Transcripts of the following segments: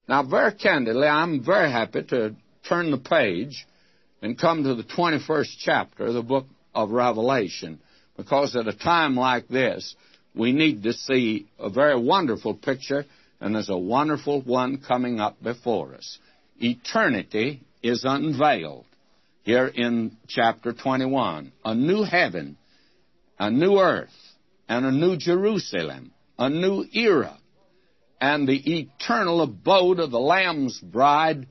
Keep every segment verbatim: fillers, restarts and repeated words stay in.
Now, very candidly, I'm very happy to turn the page and come to the twenty-first chapter of the book of Revelation, because at a time like this, we need to see a very wonderful picture, and there's a wonderful one coming up before us. Eternity is unveiled here in chapter twenty-one. A new heaven, a new earth, and a new Jerusalem, a new era, and the eternal abode of the Lamb's bride,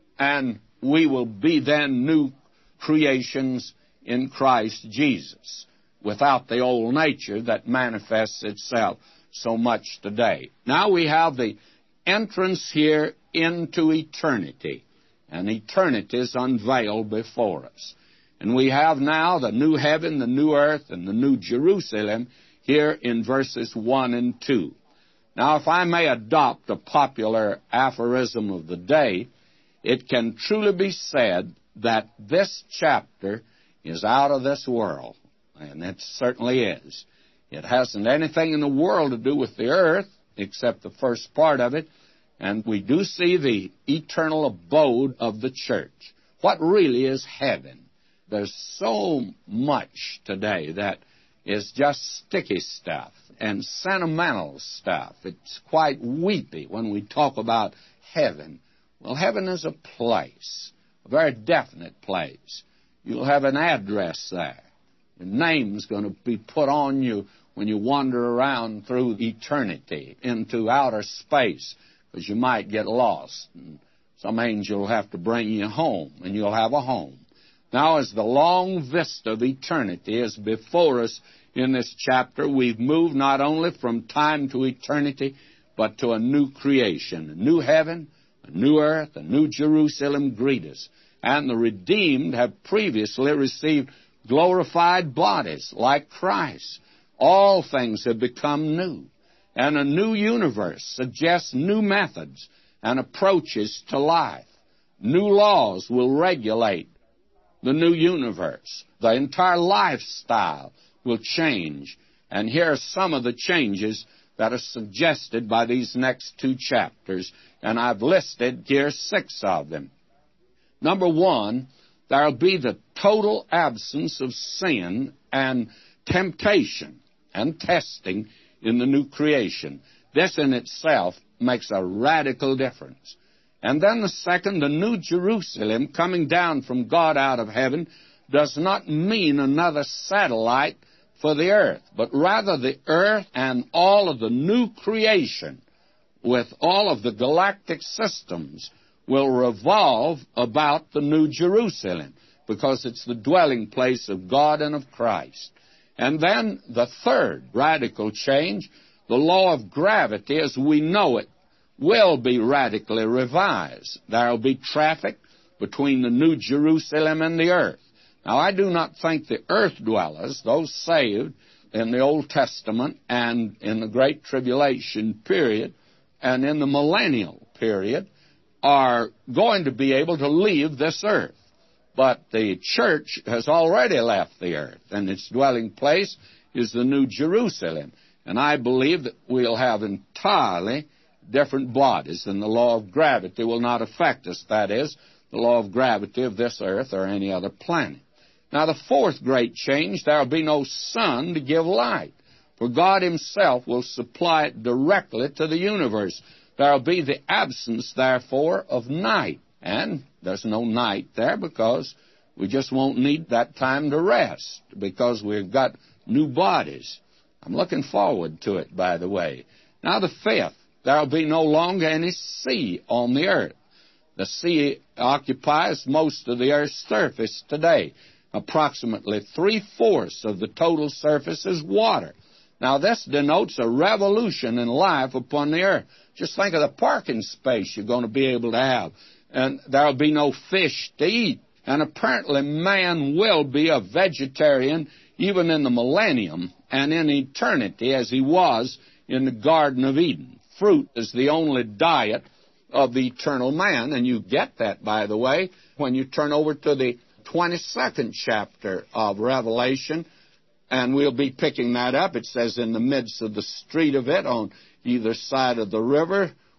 and we will be then new creations in Christ Jesus, without the old nature that manifests itself so much today. Now we have the entrance here into eternity, and eternity is unveiled before us. And we have now the new heaven, the new earth, and the new Jerusalem here in verses one and two. Now, if I may adopt a popular aphorism of the day, it can truly be said that this chapter is out of this world, and it certainly is. It hasn't anything in the world to do with the earth, except the first part of it, and we do see the eternal abode of the church. What really is heaven? There's so much today that is just sticky stuff and sentimental stuff. It's quite weepy when we talk about heaven. Well, heaven is a place, a very definite place. You'll have an address there. Your name's going to be put on you when you wander around through eternity into outer space, because you might get lost, and some angel will have to bring you home, and you'll have a home. Now, as the long vista of eternity is before us in this chapter, we've moved not only from time to eternity, but to a new creation, a new heaven, a new earth, a new Jerusalem greet us. And the redeemed have previously received glorified bodies like Christ. All things have become new. And a new universe suggests new methods and approaches to life. New laws will regulate the new universe. The entire lifestyle will change. And here are some of the changes that are suggested by these next two chapters, and I've listed here six of them. Number one, there will be the total absence of sin and temptation and testing in the new creation. This in itself makes a radical difference. And then the second, the new Jerusalem coming down from God out of heaven does not mean another satellite for the earth, but rather the earth and all of the new creation with all of the galactic systems will revolve about the new Jerusalem, because it's the dwelling place of God and of Christ. And then the third radical change, the law of gravity as we know it, will be radically revised. There will be traffic between the new Jerusalem and the earth. Now, I do not think the earth dwellers, those saved in the Old Testament and in the Great Tribulation period and in the millennial period, are going to be able to leave this earth. But the church has already left the earth, and its dwelling place is the new Jerusalem. And I believe that we'll have entirely different bodies, and the law of gravity will not affect us. That is, the law of gravity of this earth or any other planet. Now, the fourth great change, there will be no sun to give light, for God himself will supply it directly to the universe. There will be the absence, therefore, of night. And there's no night there because we just won't need that time to rest, because we've got new bodies. I'm looking forward to it, by the way. Now, the fifth, there will be no longer any sea on the earth. The sea occupies most of the earth's surface today. Approximately three-fourths of the total surface is water. Now, this denotes a revolution in life upon the earth. Just think of the parking space you're going to be able to have. And there will be no fish to eat. And apparently man will be a vegetarian even in the millennium and in eternity, as he was in the Garden of Eden. Fruit is the only diet of the eternal man, and you get that, by the way, when you turn over to the twenty-second chapter of Revelation, and we'll be picking that up. It says, in the midst of the street of it, on either side of the river,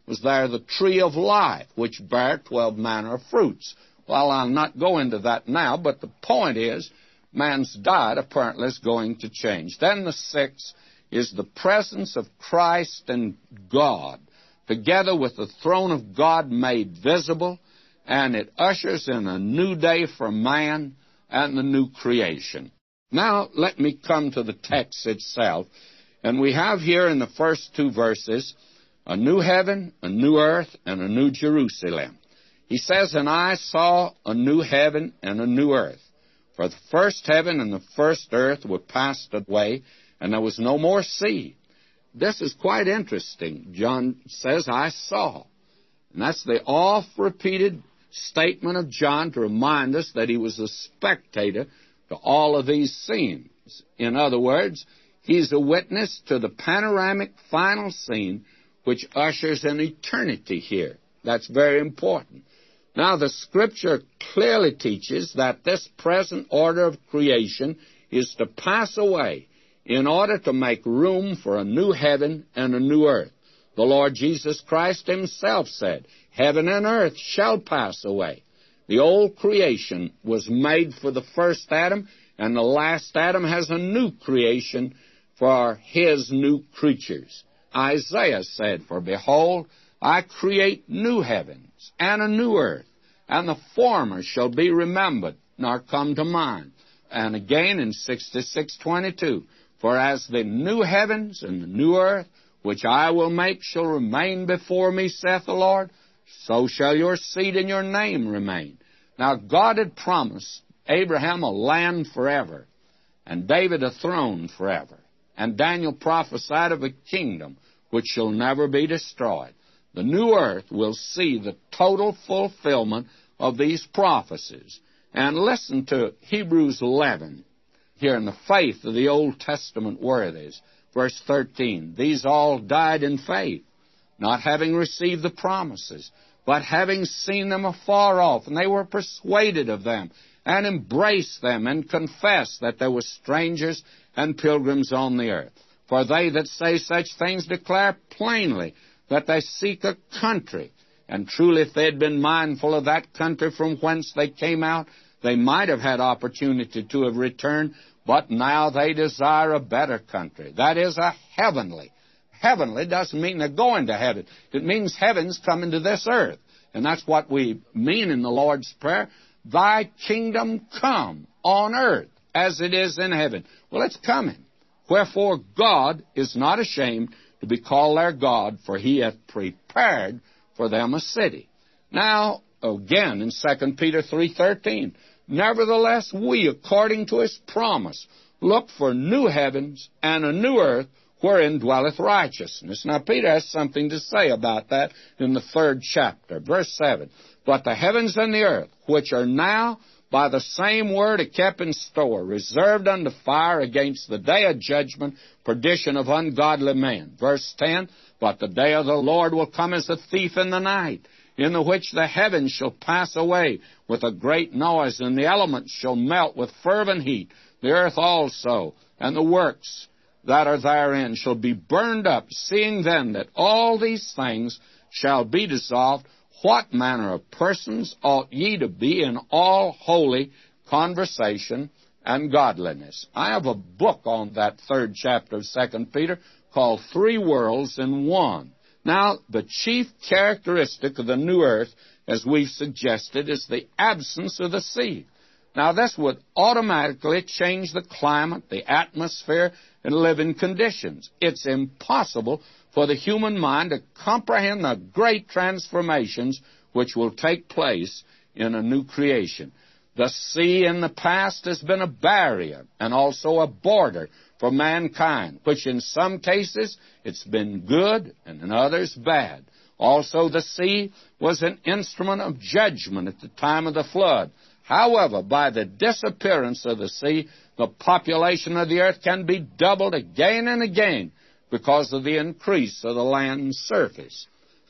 was there the tree of life, which bare twelve manner of fruits. Well, I'll not go into that now, but the point is, man's diet apparently is going to change. Then the sixth is the presence of Christ and God, together with the throne of God made visible, and it ushers in a new day for man and the new creation. Now, let me come to the text itself. And we have here in the first two verses, a new heaven, a new earth, and a new Jerusalem. He says, and I saw a new heaven and a new earth. For the first heaven and the first earth were passed away, and there was no more sea. This is quite interesting. John says, I saw. And that's the oft-repeated statement of John to remind us that he was a spectator to all of these scenes. In other words, he's a witness to the panoramic final scene which ushers in eternity here. That's very important. Now, the Scripture clearly teaches that this present order of creation is to pass away in order to make room for a new heaven and a new earth. The Lord Jesus Christ himself said, heaven and earth shall pass away. The old creation was made for the first Adam, and the last Adam has a new creation for his new creatures. Isaiah said, for behold, I create new heavens and a new earth, and the former shall be remembered, nor come to mind. And again in sixty-six twenty-two, for as the new heavens and the new earth, which I will make, shall remain before me, saith the Lord, so shall your seed and your name remain. Now, God had promised Abraham a land forever, and David a throne forever. And Daniel prophesied of a kingdom which shall never be destroyed. The new earth will see the total fulfillment of these prophecies. And listen to Hebrews eleven, here in the faith of the Old Testament worthies. Verse thirteen, these all died in faith, not having received the promises, but having seen them afar off, and they were persuaded of them, and embraced them, and confessed that they were strangers and pilgrims on the earth. For they that say such things declare plainly that they seek a country. And truly, if they had been mindful of that country from whence they came out, they might have had opportunity to have returned, but now they desire a better country. That is, a heavenly. Heavenly doesn't mean they're going to heaven. It means heaven's coming to this earth. And that's what we mean in the Lord's Prayer. Thy kingdom come on earth as it is in heaven. Well, it's coming. Wherefore God is not ashamed to be called their God, for he hath prepared for them a city. Now, again, in Second Peter three thirteen, nevertheless we, according to his promise, look for new heavens and a new earth, wherein dwelleth righteousness. Now, Peter has something to say about that in the third chapter. Verse seven, but the heavens and the earth, which are now by the same word are kept in store, reserved unto fire against the day of judgment, perdition of ungodly men. Verse ten, but the day of the Lord will come as a thief in the night, in the which the heavens shall pass away with a great noise, and the elements shall melt with fervent heat. The earth also, and the works that are therein shall be burned up, seeing then that all these things shall be dissolved. What manner of persons ought ye to be in all holy conversation and godliness? I have a book on that third chapter of Second Peter called Three Worlds in One. Now, the chief characteristic of the new earth, as we've suggested, is the absence of the sea. Now, this would automatically change the climate, the atmosphere, and living conditions. It's impossible for the human mind to comprehend the great transformations which will take place in a new creation. The sea in the past has been a barrier and also a border for mankind, which in some cases it's been good and in others bad. Also, the sea was an instrument of judgment at the time of the flood. However, by the disappearance of the sea, the population of the earth can be doubled again and again because of the increase of the land's surface.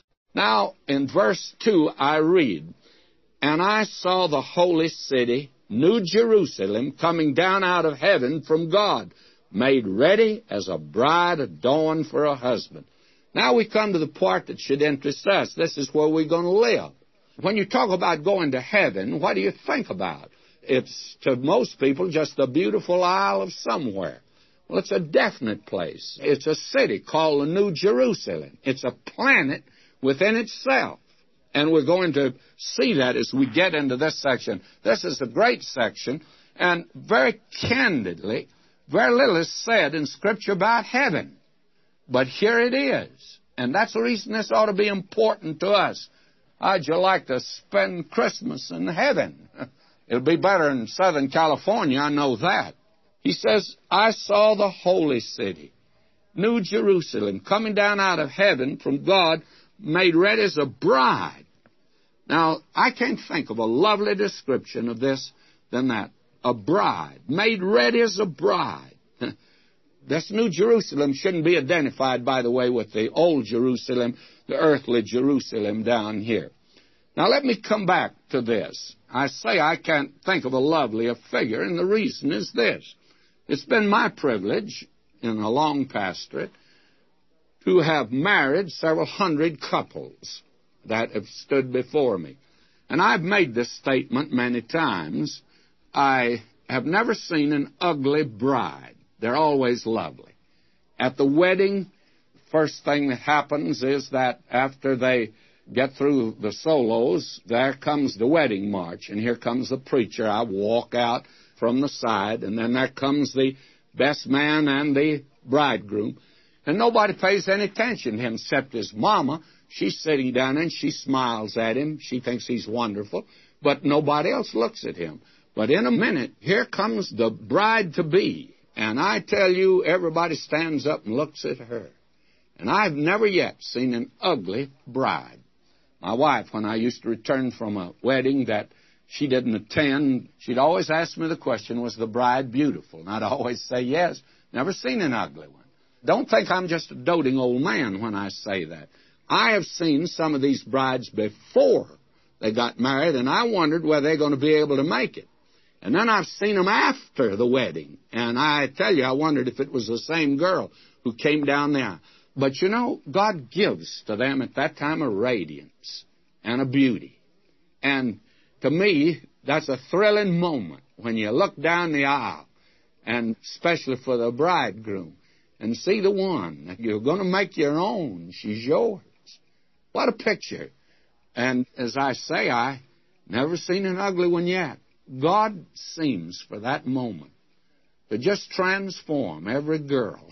Now, in verse two, I read, and I saw the holy city, New Jerusalem, coming down out of heaven from God, made ready as a bride adorned for a husband. Now we come to the part that should interest us. This is where we're going to live. When you talk about going to heaven, what do you think about? It's, to most people, just a beautiful isle of somewhere. Well, it's a definite place. It's a city called the New Jerusalem. It's a planet within itself. And we're going to see that as we get into this section. This is a great section, and very candidly, very little is said in Scripture about heaven. But here it is. And that's the reason this ought to be important to us. How'd you like to spend Christmas in heaven? It'll be better in Southern California, I know that. He says, I saw the holy city, New Jerusalem, coming down out of heaven from God, made ready as a bride. Now, I can't think of a lovely description of this than that. A bride, made ready as a bride. This New Jerusalem shouldn't be identified, by the way, with the old Jerusalem, the earthly Jerusalem down here. Now, let me come back to this. I say I can't think of a lovelier figure, and the reason is this. It's been my privilege in a long pastorate to have married several hundred couples that have stood before me. And I've made this statement many times. I have never seen an ugly bride. They're always lovely. At the wedding, first thing that happens is that after they get through the solos, there comes the wedding march, and here comes the preacher. I walk out from the side, and then there comes the best man and the bridegroom, and nobody pays any attention to him except his mama. She's sitting down and she smiles at him. She thinks he's wonderful, but nobody else looks at him. But in a minute, here comes the bride-to-be, and I tell you, everybody stands up and looks at her. And I've never yet seen an ugly bride. My wife, when I used to return from a wedding that she didn't attend, she'd always ask me the question, was the bride beautiful? And I'd always say yes. Never seen an ugly one. Don't think I'm just a doting old man when I say that. I have seen some of these brides before they got married, and I wondered whether they're going to be able to make it. And then I've seen them after the wedding, and I tell you, I wondered if it was the same girl who came down there. But, you know, God gives to them at that time a radiance and a beauty. And to me, that's a thrilling moment when you look down the aisle, and especially for the bridegroom, and see the one that you're going to make your own. She's yours. What a picture. And as I say, I never seen an ugly one yet. God seems for that moment to just transform every girl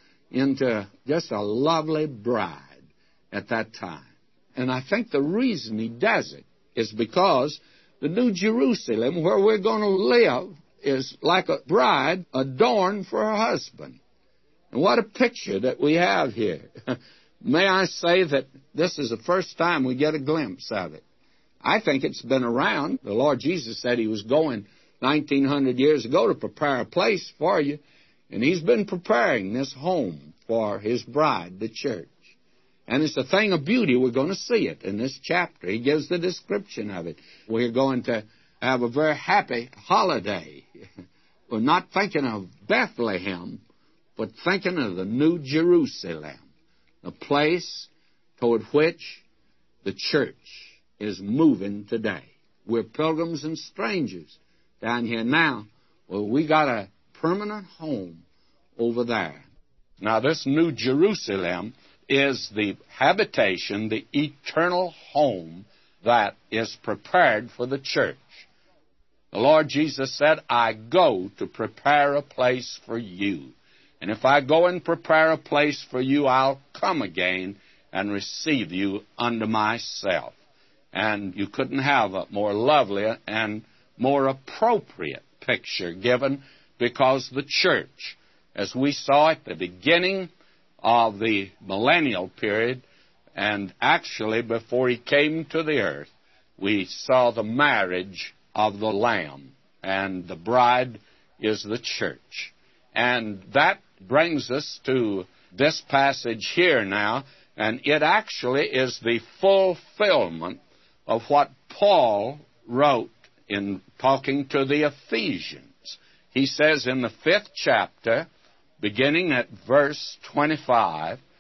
into just a lovely bride at that time. And I think the reason he does it is because the New Jerusalem, where we're going to live, is like a bride adorned for her husband. And what a picture that we have here. May I say that this is the first time we get a glimpse of it. I think it's been around. The Lord Jesus said he was going nineteen hundred years ago to prepare a place for you. And he's been preparing this home for his bride, the church. And it's a thing of beauty. We're going to see it in this chapter. He gives the description of it. We're going to have a very happy holiday. We're not thinking of Bethlehem, but thinking of the New Jerusalem, the place toward which the church is moving today. We're pilgrims and strangers down here now. Well, we got a permanent home over there. Now, this New Jerusalem is the habitation, the eternal home that is prepared for the church. The Lord Jesus said, I go to prepare a place for you. And if I go and prepare a place for you, I'll come again and receive you unto myself. And you couldn't have a more lovely and more appropriate picture given, because the church, as we saw at the beginning of the millennial period, and actually before he came to the earth, we saw the marriage of the Lamb, and the bride is the church. And that brings us to this passage here now, and it actually is the fulfillment of what Paul wrote in talking to the Ephesians. He says in the fifth chapter, beginning at verse twenty-five,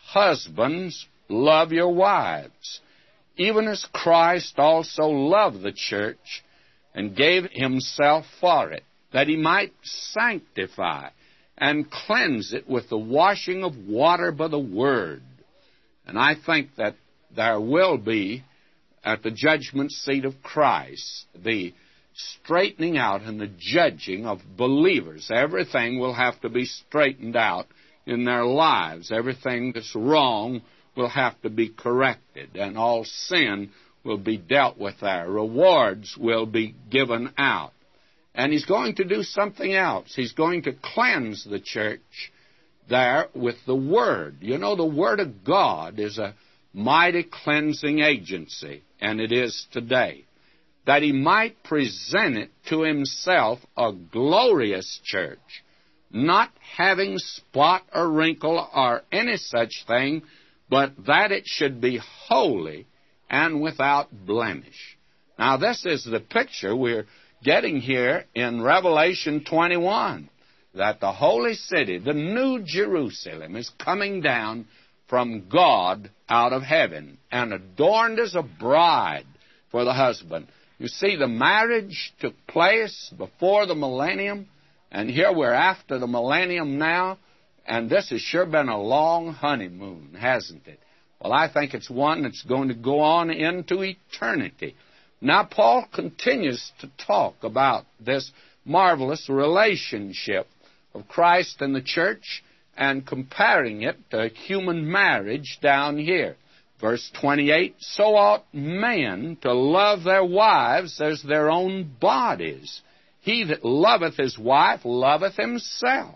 husbands, love your wives, even as Christ also loved the church and gave himself for it, that he might sanctify and cleanse it with the washing of water by the word. And I think that there will be, at the judgment seat of Christ, the straightening out and the judging of believers. Everything will have to be straightened out in their lives. Everything that's wrong will have to be corrected, and all sin will be dealt with there. Rewards will be given out. And he's going to do something else. He's going to cleanse the church there with the Word. You know, the Word of God is a mighty cleansing agency, and it is today, that he might present it to himself a glorious church, not having spot or wrinkle or any such thing, but that it should be holy and without blemish. Now, this is the picture we're getting here in Revelation twenty-one, that the holy city, the new Jerusalem, is coming down from God out of heaven and adorned as a bride for the husband. You see, the marriage took place before the millennium, and here we're after the millennium now, and this has sure been a long honeymoon, hasn't it? Well, I think it's one that's going to go on into eternity. Now, Paul continues to talk about this marvelous relationship of Christ and the church and comparing it to human marriage down here. Verse twenty-eight, so ought men to love their wives as their own bodies. He that loveth his wife loveth himself.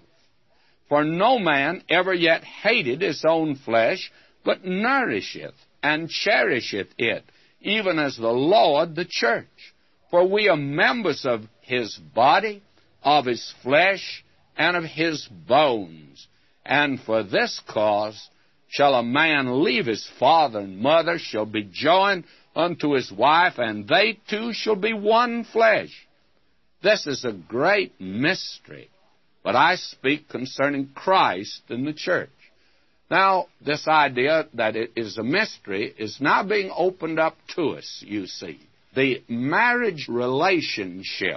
For no man ever yet hated his own flesh, but nourisheth and cherisheth it, even as the Lord the church. For we are members of his body, of his flesh, and of his bones. And for this cause shall a man leave his father and mother, shall be joined unto his wife, and they two shall be one flesh. This is a great mystery, but I speak concerning Christ and the church. Now, this idea that it is a mystery is now being opened up to us, you see. The marriage relationship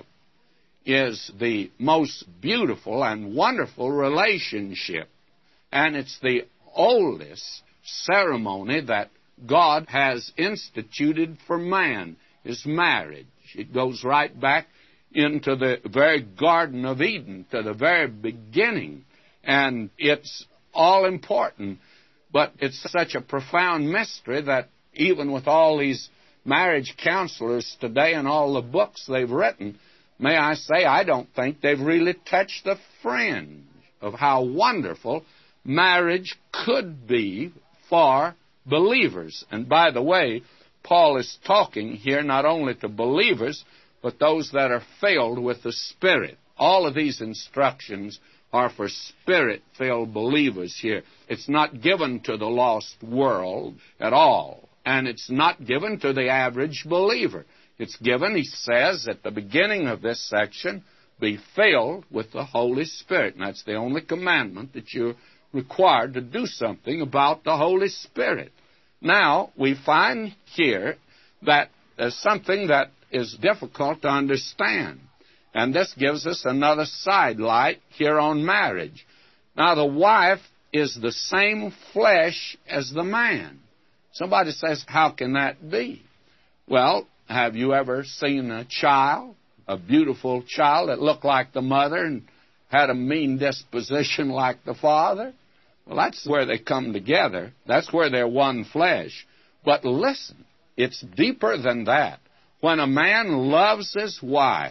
is the most beautiful and wonderful relationship, and it's the oldest ceremony that God has instituted for man, is marriage. It goes right back into the very Garden of Eden, to the very beginning, and it's all important, but it's such a profound mystery that even with all these marriage counselors today and all the books they've written, may I say, I don't think they've really touched the fringe of how wonderful marriage could be for believers. And by the way, Paul is talking here not only to believers, but those that are filled with the Spirit. All of these instructions are for Spirit-filled believers here. It's not given to the lost world at all, and it's not given to the average believer. It's given, he says, at the beginning of this section, be filled with the Holy Spirit. And that's the only commandment that you're required to do something about the Holy Spirit. Now, we find here that there's something that is difficult to understand. And this gives us another sidelight here on marriage. Now, the wife is the same flesh as the man. Somebody says, how can that be? Well, have you ever seen a child, a beautiful child that looked like the mother and had a mean disposition like the father? Well, that's where they come together. That's where they're one flesh. But listen, it's deeper than that. When a man loves his wife,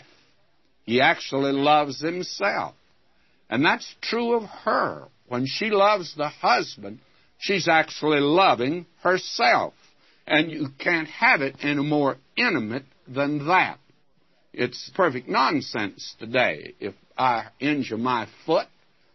he actually loves himself. And that's true of her. When she loves the husband, she's actually loving herself. And you can't have it any more intimate than that. It's perfect nonsense today. If I injure my foot,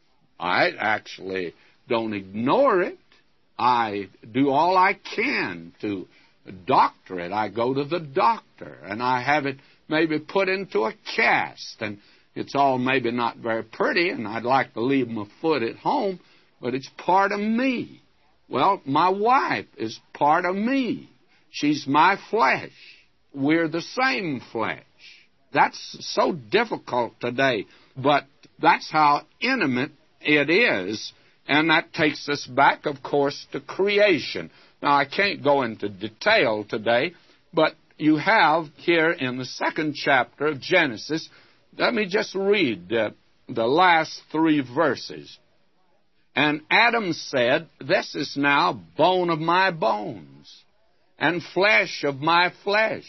I actually don't ignore it. I do all I can to doctor it. I go to the doctor, and I have it maybe put into a cast, and it's all maybe not very pretty, and I'd like to leave my foot at home, but it's part of me. Well, my wife is part of me. She's my flesh. We're the same flesh. That's so difficult today, but that's how intimate it is, and that takes us back, of course, to creation. Now, I can't go into detail today, but you have here in the second chapter of Genesis, let me just read uh, the last three verses. And Adam said, "This is now bone of my bones, and flesh of my flesh.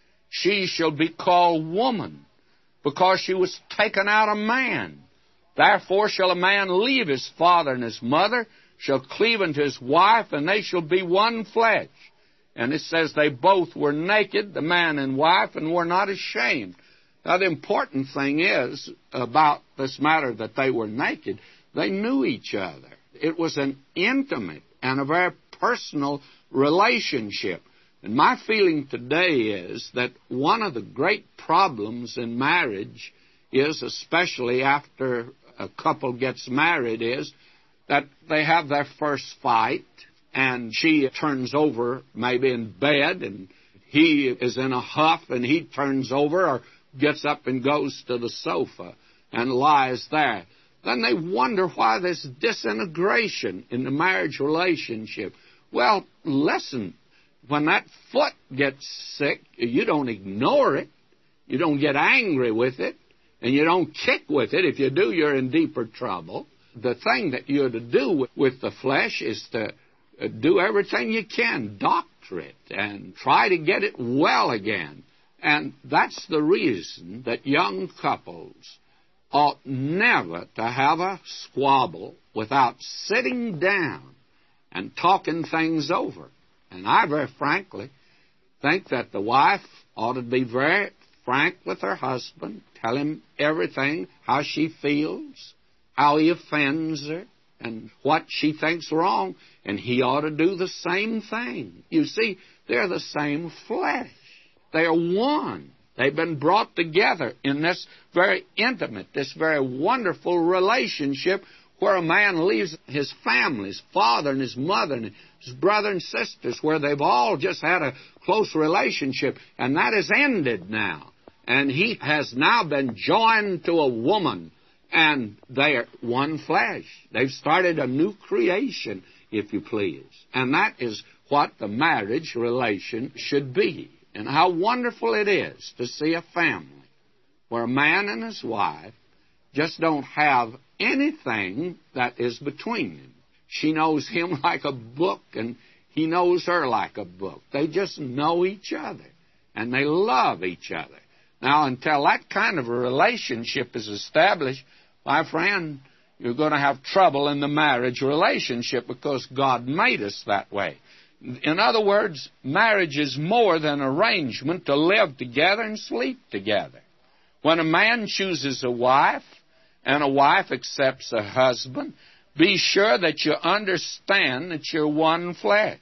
She shall be called woman, because she was taken out of man. Therefore shall a man leave his father and his mother, shall cleave unto his wife, and they shall be one flesh." And it says they both were naked, the man and wife, and were not ashamed. Now, the important thing is about this matter that they were naked, they knew each other. It was an intimate and a very personal relationship. And my feeling today is that one of the great problems in marriage is, especially after a couple gets married, is that they have their first fight, and she turns over maybe in bed, and he is in a huff, and he turns over or gets up and goes to the sofa and lies there. Then they wonder why there's disintegration in the marriage relationship. Well, listen, when that foot gets sick, you don't ignore it. You don't get angry with it, and you don't kick with it. If you do, you're in deeper trouble. The thing that you're to do with the flesh is to do everything you can, doctor it, and try to get it well again. And that's the reason that young couples ought never to have a squabble without sitting down and talking things over. And I very frankly think that the wife ought to be very frank with her husband, tell him everything, how she feels, how he offends her, and what she thinks wrong, and he ought to do the same thing. You see, they're the same flesh. They are one. They've been brought together in this very intimate, this very wonderful relationship where a man leaves his family, his father and his mother and his brother and sisters, where they've all just had a close relationship, and that has ended now. And he has now been joined to a woman, and they are one flesh. They've started a new creation, if you please. And that is what the marriage relation should be. And how wonderful it is to see a family where a man and his wife just don't have anything that is between them. She knows him like a book, and he knows her like a book. They just know each other, and they love each other. Now, until that kind of a relationship is established, my friend, you're going to have trouble in the marriage relationship because God made us that way. In other words, marriage is more than an arrangement to live together and sleep together. When a man chooses a wife and a wife accepts a husband, be sure that you understand that you're one flesh,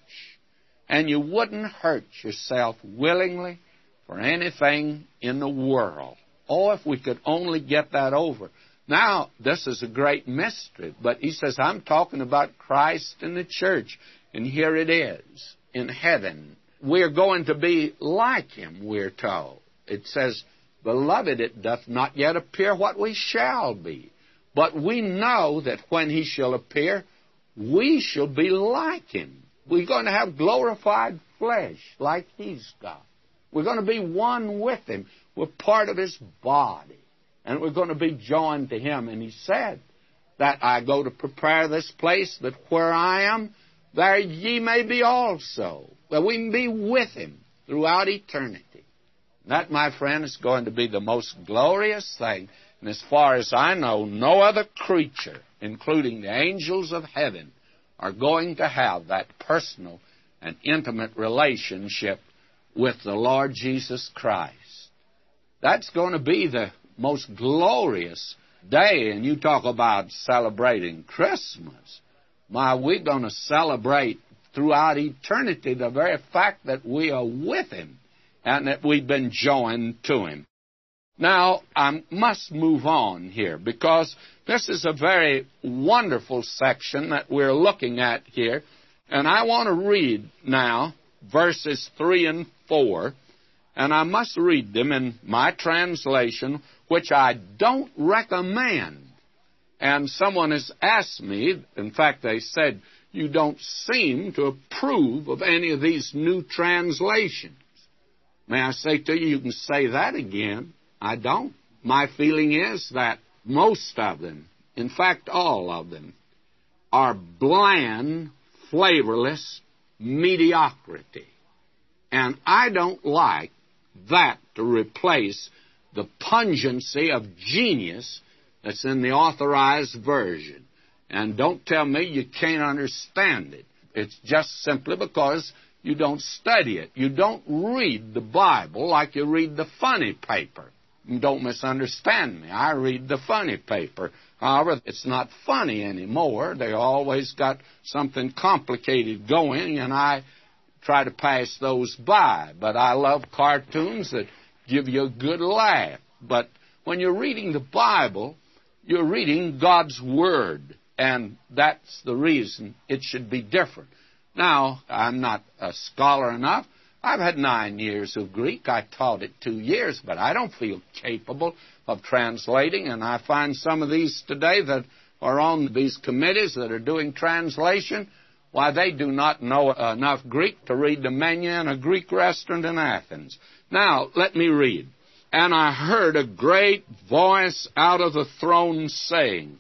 and you wouldn't hurt yourself willingly for anything in the world. Oh, if we could only get that over. Now, this is a great mystery, but he says, I'm talking about Christ and the church. And here it is, in heaven. We're going to be like him, we're told. It says, Beloved, it doth not yet appear what we shall be. But we know that when he shall appear, we shall be like him. We're going to have glorified flesh like he's got. We're going to be one with him. We're part of his body. And we're going to be joined to him. And he said that I go to prepare this place, that where I am, there ye may be also, that we can be with him throughout eternity. That, my friend, is going to be the most glorious thing. And as far as I know, no other creature, including the angels of heaven, are going to have that personal and intimate relationship with the Lord Jesus Christ. That's going to be the most glorious day. And you talk about celebrating Christmas. My, we're going to celebrate throughout eternity the very fact that we are with him and that we've been joined to him. Now, I must move on here because this is a very wonderful section that we're looking at here. And I want to read now verses three and four, and I must read them in my translation, which I don't recommend. And someone has asked me, in fact, they said, you don't seem to approve of any of these new translations. May I say to you, you can say that again. I don't. My feeling is that most of them, in fact, all of them, are bland, flavorless mediocrity. And I don't like that to replace the pungency of genius that's in the Authorized Version. And don't tell me you can't understand it. It's just simply because you don't study it. You don't read the Bible like you read the funny paper. And don't misunderstand me. I read the funny paper. However, it's not funny anymore. They always got something complicated going, and I try to pass those by. But I love cartoons that give you a good laugh. But when you're reading the Bible, you're reading God's Word, and that's the reason it should be different. Now, I'm not a scholar enough. I've had nine years of Greek. I taught it two years, but I don't feel capable of translating, and I find some of these today that are on these committees that are doing translation, why, they do not know enough Greek to read the menu in a Greek restaurant in Athens. Now, let me read. And I heard a great voice out of the throne saying,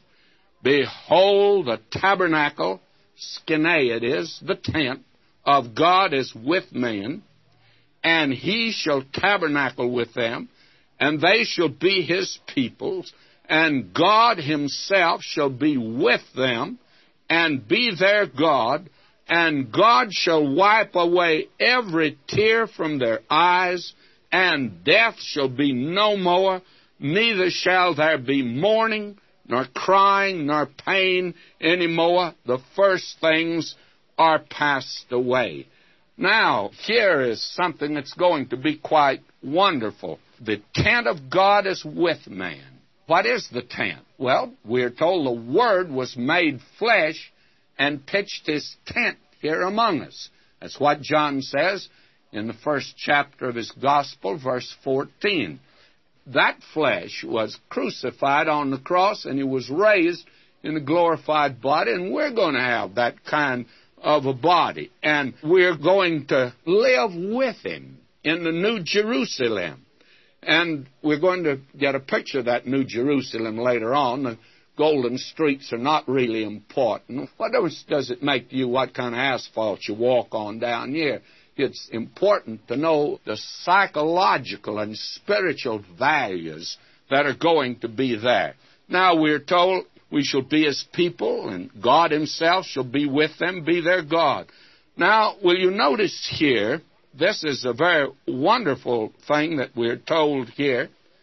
Behold, the tabernacle, skene it is, the tent, of God is with men, and he shall tabernacle with them, and they shall be his peoples, and God himself shall be with them, and be their God, and God shall wipe away every tear from their eyes, and death shall be no more, neither shall there be mourning, nor crying, nor pain any more. The first things are passed away. Now, here is something that's going to be quite wonderful. The tent of God is with man. What is the tent? Well, we're told the Word was made flesh and pitched his tent here among us. That's what John says in the first chapter of his Gospel, verse fourteen. That flesh was crucified on the cross, and he was raised in a glorified body, and we're going to have that kind of a body. And we're going to live with him in the New Jerusalem. And we're going to get a picture of that New Jerusalem later on. The golden streets are not really important. What difference does it make to you what kind of asphalt you walk on down here? It's important to know the psychological and spiritual values that are going to be there. Now, we're told we shall be his people, and God himself shall be with them, be their God. Now, will you notice here, this is a very wonderful thing that we're told here,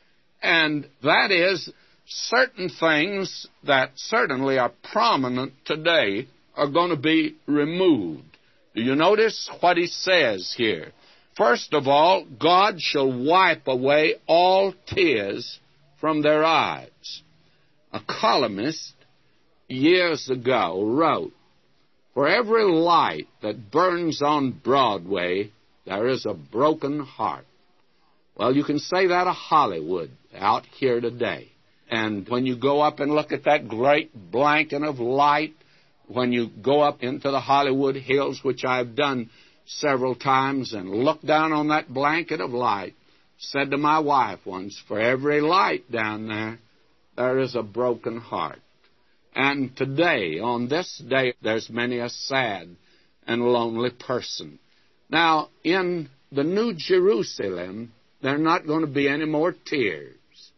and that is certain things that certainly are prominent today are going to be removed. Do you notice what he says here? First of all, God shall wipe away all tears from their eyes. A columnist years ago wrote, For every light that burns on Broadway, there is a broken heart. Well, you can say that of Hollywood out here today. And when you go up and look at that great blanket of light, when you go up into the Hollywood Hills, which I've done several times, and look down on that blanket of light, said to my wife once, for every light down there, there is a broken heart. And today, on this day, there's many a sad and lonely person. Now, in the New Jerusalem, there are not going to be any more tears,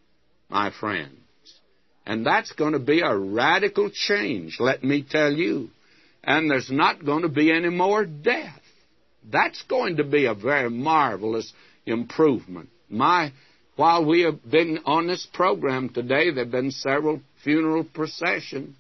my friends. And that's going to be a radical change, let me tell you. And there's not going to be any more death. That's going to be a very marvelous improvement. My, while we have been on this program today, there have been several funeral processions,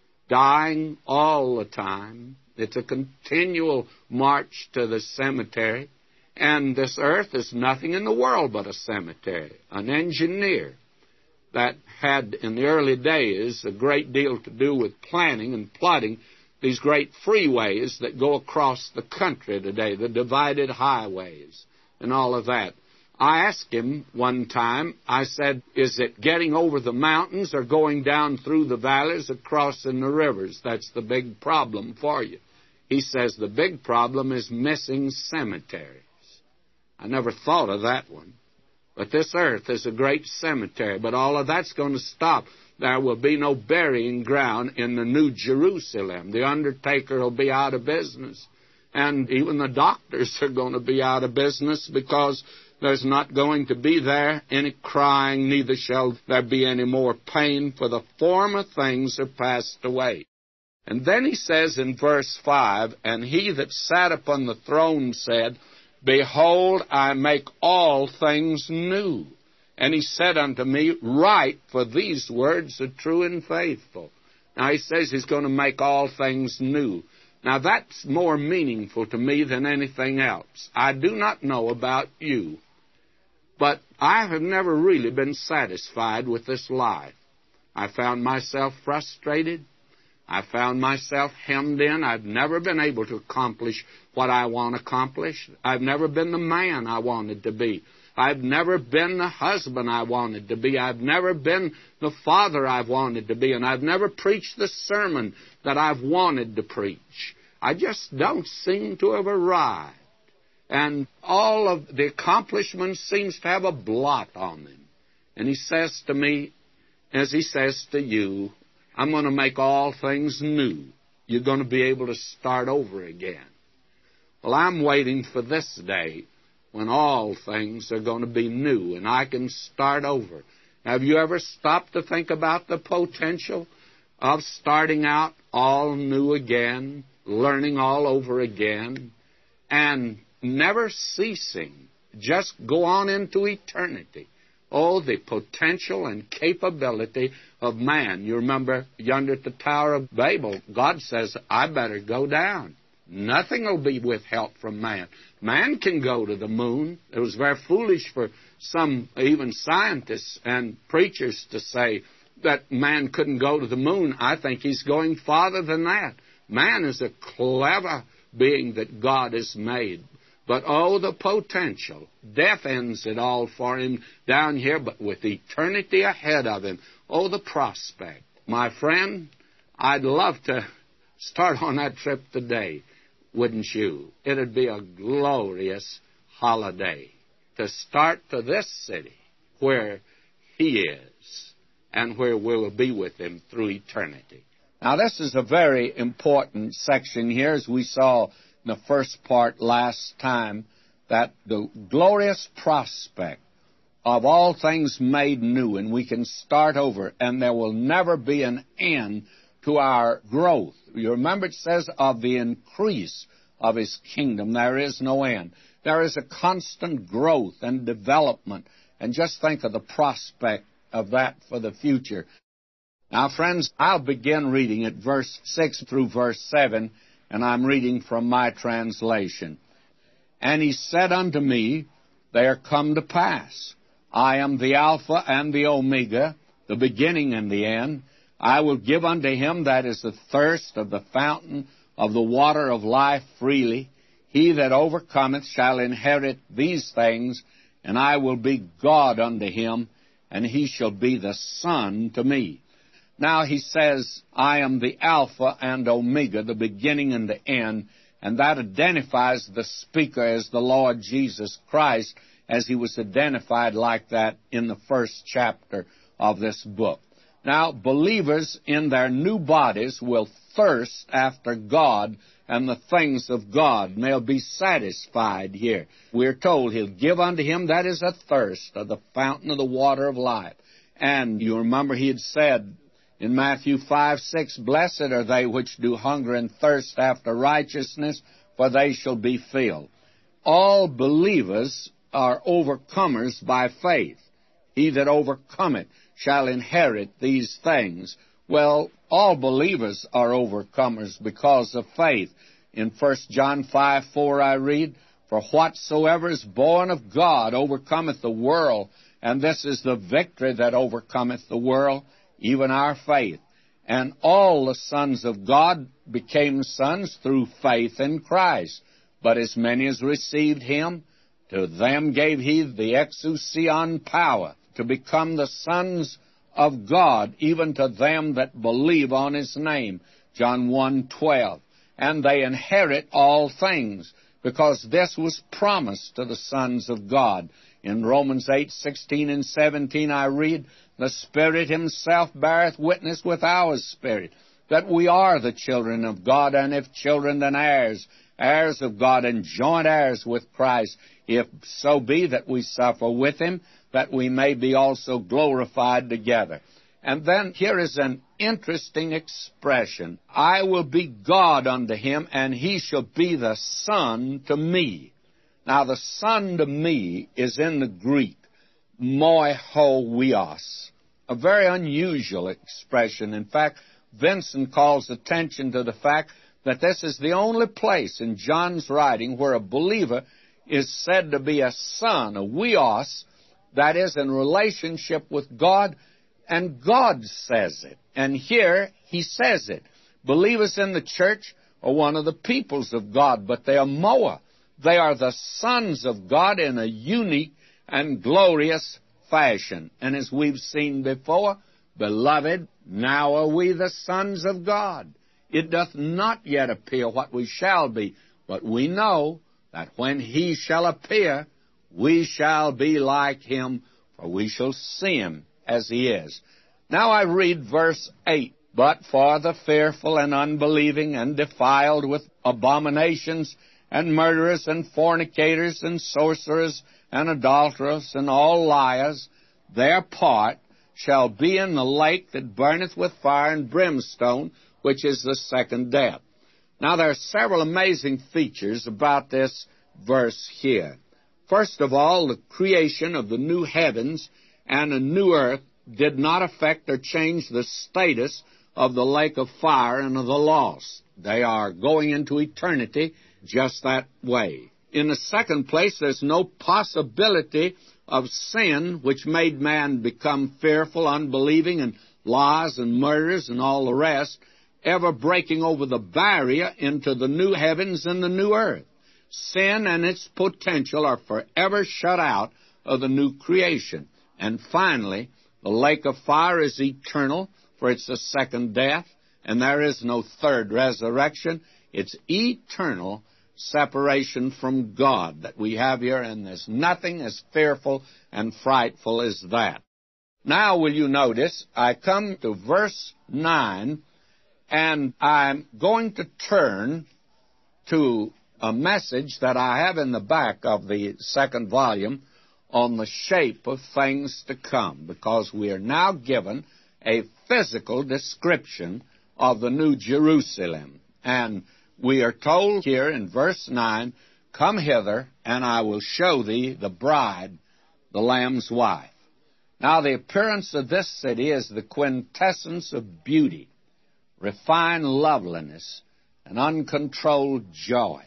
dying all the time. It's a continual march to the cemetery. And this earth is nothing in the world but a cemetery. An engineer that had, in the early days, a great deal to do with planning and plotting these great freeways that go across the country today, the divided highways and all of that. I asked him one time, I said, is it getting over the mountains or going down through the valleys or crossing the rivers? That's the big problem for you. He says the big problem is missing cemeteries. I never thought of that one. But this earth is a great cemetery, but all of that's going to stop. There will be no burying ground in the New Jerusalem. The undertaker will be out of business. And even the doctors are going to be out of business because there's not going to be there any crying, neither shall there be any more pain, for the former things are passed away. And then he says in verse five, and he that sat upon the throne said, Behold, I make all things new. And he said unto me, Write, for these words are true and faithful. Now he says he's going to make all things new. Now that's more meaningful to me than anything else. I do not know about you, but I have never really been satisfied with this life. I found myself frustrated. I found myself hemmed in. I've never been able to accomplish what I want to accomplish. I've never been the man I wanted to be. I've never been the husband I wanted to be. I've never been the father I've wanted to be. And I've never preached the sermon that I've wanted to preach. I just don't seem to have arrived. And all of the accomplishments seems to have a blot on them. And he says to me, as he says to you, I'm going to make all things new. You're going to be able to start over again. Well, I'm waiting for this day when all things are going to be new and I can start over. Have you ever stopped to think about the potential of starting out all new again, learning all over again, and never ceasing? Just go on into eternity. Oh, the potential and capability of man. You remember yonder at the Tower of Babel, God says, I better go down. Nothing will be withheld from man. Man can go to the moon. It was very foolish for some, even scientists and preachers, to say that man couldn't go to the moon. I think he's going farther than that. Man is a clever being that God has made. But, oh, the potential. Death ends it all for him down here, but with eternity ahead of him. Oh, the prospect. My friend, I'd love to start on that trip today, wouldn't you? It'd be a glorious holiday to start to this city where he is and where we will be with him through eternity. Now, this is a very important section here, as we saw in the first part last time, that the glorious prospect of all things made new, and we can start over, and there will never be an end to our growth. You remember it says of the increase of his kingdom, there is no end. There is a constant growth and development, and just think of the prospect of that for the future. Now, friends, I'll begin reading at verse six through verse seven, and I'm reading from my translation. And he said unto me, They are come to pass. I am the Alpha and the Omega, the beginning and the end. I will give unto him that is athirst of the fountain of the water of life freely. He that overcometh shall inherit these things, and I will be God unto him, and he shall be the son to me. Now he says, I am the Alpha and Omega, the beginning and the end, and that identifies the speaker as the Lord Jesus Christ, as he was identified like that in the first chapter of this book. Now, believers in their new bodies will thirst after God and the things of God, and they'll be satisfied here. We're told he'll give unto him that is athirst of the fountain of the water of life. And you remember he had said in Matthew five, six, Blessed are they which do hunger and thirst after righteousness, for they shall be filled. All believers are overcomers by faith. He that overcometh shall inherit these things. Well, all believers are overcomers because of faith. In First John five, four I read, For whatsoever is born of God overcometh the world, and this is the victory that overcometh the world, even our faith. And all the sons of God became sons through faith in Christ. But as many as received him, to them gave he the exousion power, to become the sons of God, even to them that believe on his name. John one twelve. And they inherit all things, because this was promised to the sons of God. In Romans eight sixteen and seventeen I read, the Spirit himself beareth witness with our spirit, that we are the children of God, and if children, then heirs, heirs of God, and joint heirs with Christ, if so be that we suffer with him, that we may be also glorified together. And then here is an interesting expression. I will be God unto him, and he shall be the son to me. Now, the son to me is in the Greek, moi ho huios, a very unusual expression. In fact, Vincent calls attention to the fact that this is the only place in John's writing where a believer is said to be a son, a huios, that is in relationship with God, and God says it. And here he says it. Believers in the church are one of the peoples of God, but they are moa. They are the sons of God in a unique and glorious fashion. And as we've seen before, beloved, now are we the sons of God. It doth not yet appear what we shall be, but we know that when he shall appear, we shall be like him, for we shall see him as he is. Now I read verse eight. But for the fearful and unbelieving and defiled with abominations and murderers and fornicators and sorcerers and adulterers and all liars, their part shall be in the lake that burneth with fire and brimstone, which is the second death. Now there are several amazing features about this verse here. First of all, the creation of the new heavens and a new earth did not affect or change the status of the lake of fire and of the lost. They are going into eternity just that way. In the second place, there's no possibility of sin which made man become fearful, unbelieving, and liars and murderers and all the rest, ever breaking over the barrier into the new heavens and the new earth. Sin and its potential are forever shut out of the new creation. And finally, the lake of fire is eternal, for it's the second death, and there is no third resurrection. It's eternal separation from God that we have here, and there's nothing as fearful and frightful as that. Now, will you notice, I come to verse nine, and I'm going to turn to a message that I have in the back of the second volume on the shape of things to come, because we are now given a physical description of the New Jerusalem. And we are told here in verse nine, come hither, and I will show thee the bride, the Lamb's wife. Now, the appearance of this city is the quintessence of beauty, refined loveliness, and uncontrolled joy.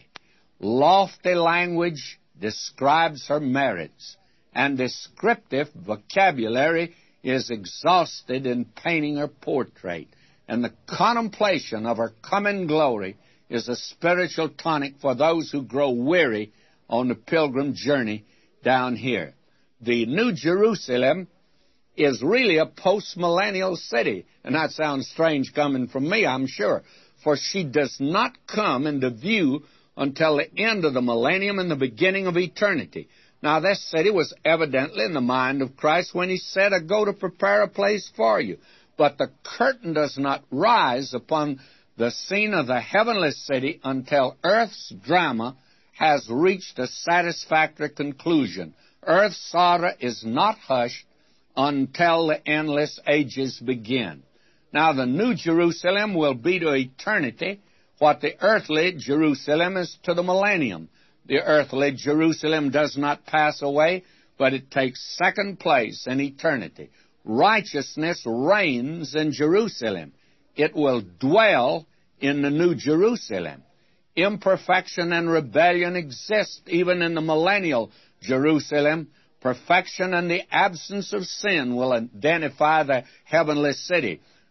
Lofty language describes her merits, and descriptive vocabulary is exhausted in painting her portrait. And the contemplation of her coming glory is a spiritual tonic for those who grow weary on the pilgrim journey down here. The New Jerusalem is really a post-millennial city, and that sounds strange coming from me, I'm sure, for she does not come into view until the end of the millennium and the beginning of eternity. Now, this city was evidently in the mind of Christ when he said, I go to prepare a place for you. But the curtain does not rise upon the scene of the heavenly city until earth's drama has reached a satisfactory conclusion. Earth's sorrow is not hushed until the endless ages begin. Now, the New Jerusalem will be to eternity what the earthly Jerusalem is to the millennium. The earthly Jerusalem does not pass away, but it takes second place in eternity. Righteousness reigns in Jerusalem. It will dwell in the New Jerusalem. Imperfection and rebellion exist even in the millennial Jerusalem. Perfection and the absence of sin will identify the heavenly city.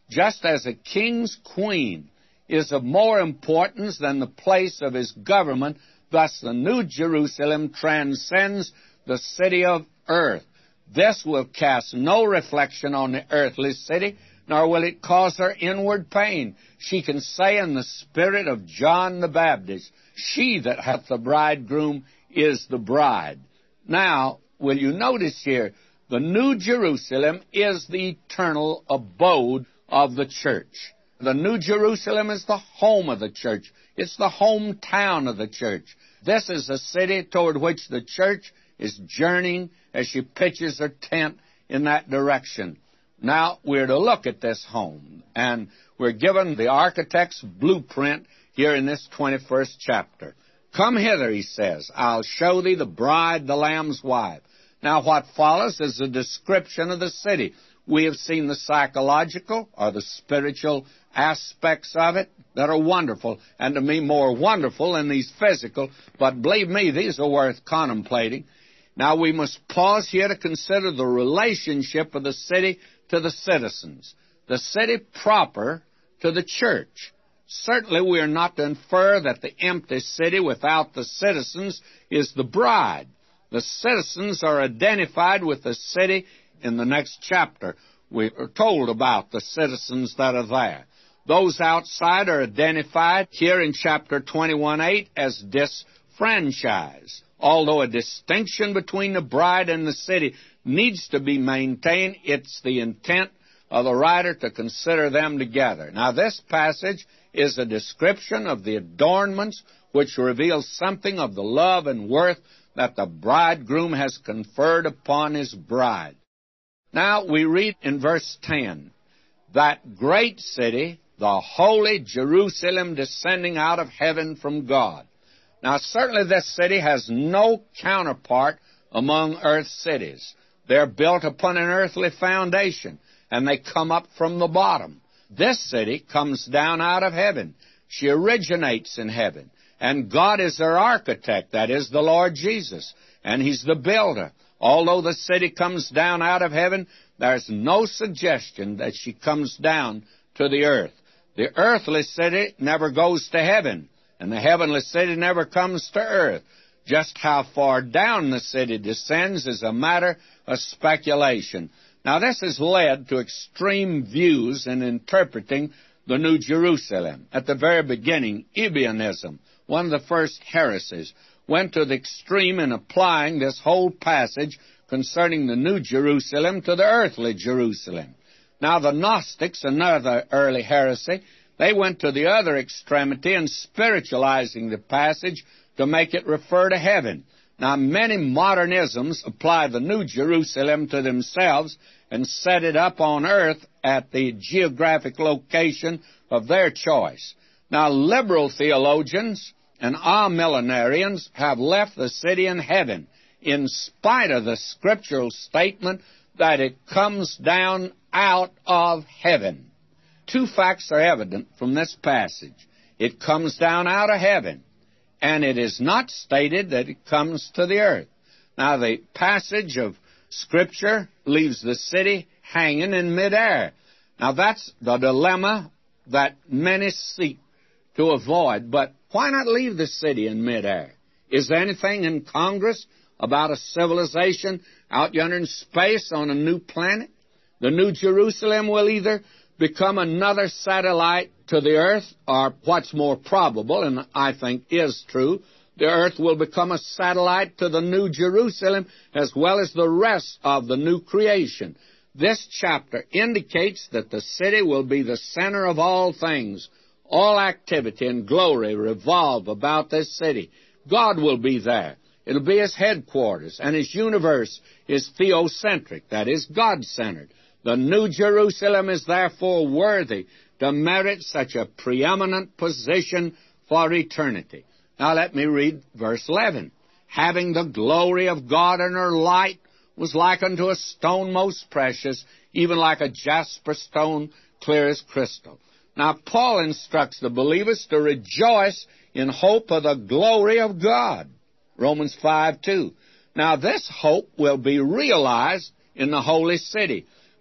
Just as a king's queen is of more importance than the place of his government, thus the New Jerusalem transcends the city of earth. This will cast no reflection on the earthly city, nor will it cause her inward pain. She can say in the spirit of John the Baptist, "She that hath the bridegroom is the bride." Now, will you notice here, the New Jerusalem is the eternal abode of the church. The New Jerusalem is the home of the church. It's the hometown of the church. This is a city toward which the church is journeying as she pitches her tent in that direction. Now, we're to look at this home, and we're given the architect's blueprint here in this twenty-first chapter. "Come hither," he says, "I'll show thee the bride, the Lamb's wife." Now, what follows is a description of the city. We have seen the psychological or the spiritual aspects of it that are wonderful, and to me more wonderful than these physical, but believe me, these are worth contemplating. Now, we must pause here to consider the relationship of the city to the citizens, the city proper to the church. Certainly, we are not to infer that the empty city without the citizens is the bride. The citizens are identified with the city in the next chapter. We are told about the citizens that are there. Those outside are identified here in chapter twenty-one eight as disfranchised. Although a distinction between the bride and the city needs to be maintained, it's the intent of the writer to consider them together. Now, this passage is a description of the adornments which reveal something of the love and worth that the bridegroom has conferred upon his bride. Now, we read in verse ten, "That great city, the holy Jerusalem, descending out of heaven from God." Now, certainly this city has no counterpart among earth's cities. They're built upon an earthly foundation, and they come up from the bottom. This city comes down out of heaven. She originates in heaven. And God is their architect, that is the Lord Jesus, and He's the builder. Although the city comes down out of heaven, there's no suggestion that she comes down to the earth. The earthly city never goes to heaven, and the heavenly city never comes to earth. Just how far down the city descends is a matter of speculation. Now, this has led to extreme views in interpreting the New Jerusalem. At the very beginning, Ebionism, one of the first heresies, went to the extreme in applying this whole passage concerning the New Jerusalem to the earthly Jerusalem. Now, the Gnostics, another early heresy, they went to the other extremity in spiritualizing the passage to make it refer to heaven. Now, many modernisms apply the New Jerusalem to themselves and set it up on earth at the geographic location of their choice. Now, liberal theologians and amillenarians have left the city in heaven in spite of the scriptural statement that it comes down out of heaven. Two facts are evident from this passage. It comes down out of heaven, and it is not stated that it comes to the earth. Now, the passage of Scripture leaves the city hanging in midair. Now, that's the dilemma that many seek to avoid. But why not leave the city in midair? Is there anything in Congress about a civilization out yonder in space on a new planet? The New Jerusalem will either become another satellite to the earth, or what's more probable, and I think is true, the earth will become a satellite to the New Jerusalem as well as the rest of the new creation. This chapter indicates that the city will be the center of all things. All activity and glory revolve about this city. God will be there. It'll be His headquarters, and His universe is theocentric, that is, God-centered. The New Jerusalem is therefore worthy to merit such a preeminent position for eternity. Now let me read verse eleven. Having the glory of God, and her light was like unto a stone most precious, even like a jasper stone, clear as crystal. Now Paul instructs the believers to rejoice in hope of the glory of God. Romans five two. Now this hope will be realized in the holy city.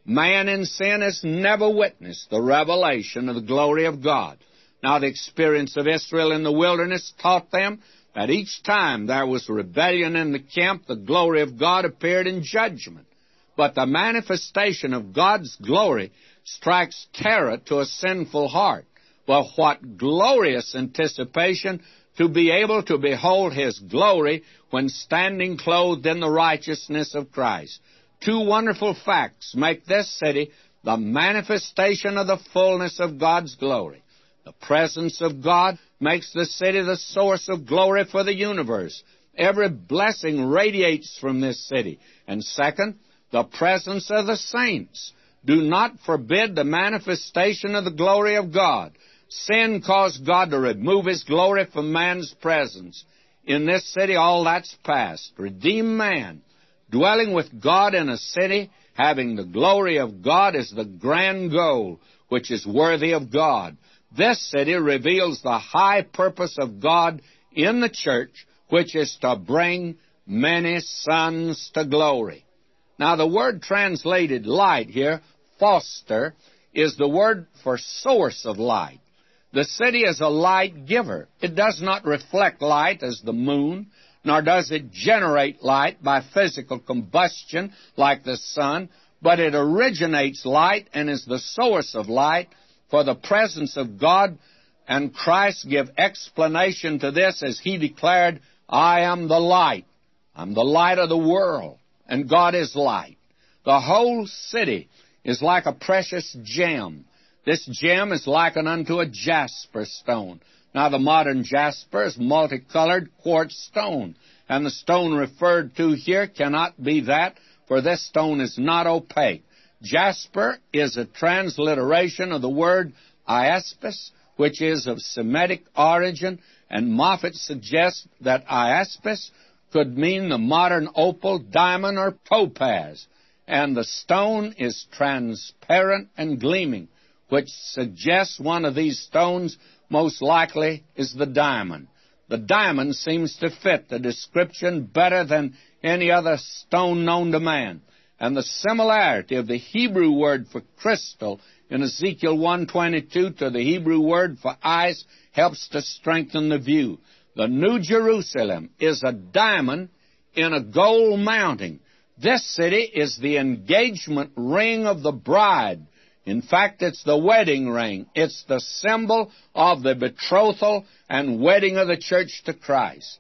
Man in sin has never witnessed the revelation of the glory of God. Now, the experience of Israel in the wilderness taught them that each time there was rebellion in the camp, the glory of God appeared in judgment. But the manifestation of God's glory strikes terror to a sinful heart. Well, what glorious anticipation to be able to behold His glory when standing clothed in the righteousness of Christ. Two wonderful facts make this city the manifestation of the fullness of God's glory. The presence of God makes the city the source of glory for the universe. Every blessing radiates from this city. And second, the presence of the saints do not forbid the manifestation of the glory of God. Sin caused God to remove His glory from man's presence. In this city, all that's past. Redeemed man, dwelling with God in a city, having the glory of God is the grand goal, which is worthy of God. This city reveals the high purpose of God in the church, which is to bring many sons to glory. Now, the word translated light here, foster, is the word for source of light. The city is a light giver. It does not reflect light as the moon, nor does it generate light by physical combustion like the sun, but it originates light and is the source of light, for the presence of God and Christ give explanation to this as He declared, I am the light. I'm the light of the world, and God is light. The whole city is like a precious gem. This gem is likened unto a jasper stone. Now, the modern jasper is multicolored quartz stone, and the stone referred to here cannot be that, for this stone is not opaque. Jasper is a transliteration of the word iaspis, which is of Semitic origin, and Moffat suggests that iaspis could mean the modern opal, diamond, or topaz, and the stone is transparent and gleaming, which suggests one of these stones most likely is the diamond. The diamond seems to fit the description better than any other stone known to man. And the similarity of the Hebrew word for crystal in Ezekiel one twenty-two to the Hebrew word for ice helps to strengthen the view. The New Jerusalem is a diamond in a gold mounting. This city is the engagement ring of the bride. In fact, it's the wedding ring. It's the symbol of the betrothal and wedding of the church to Christ.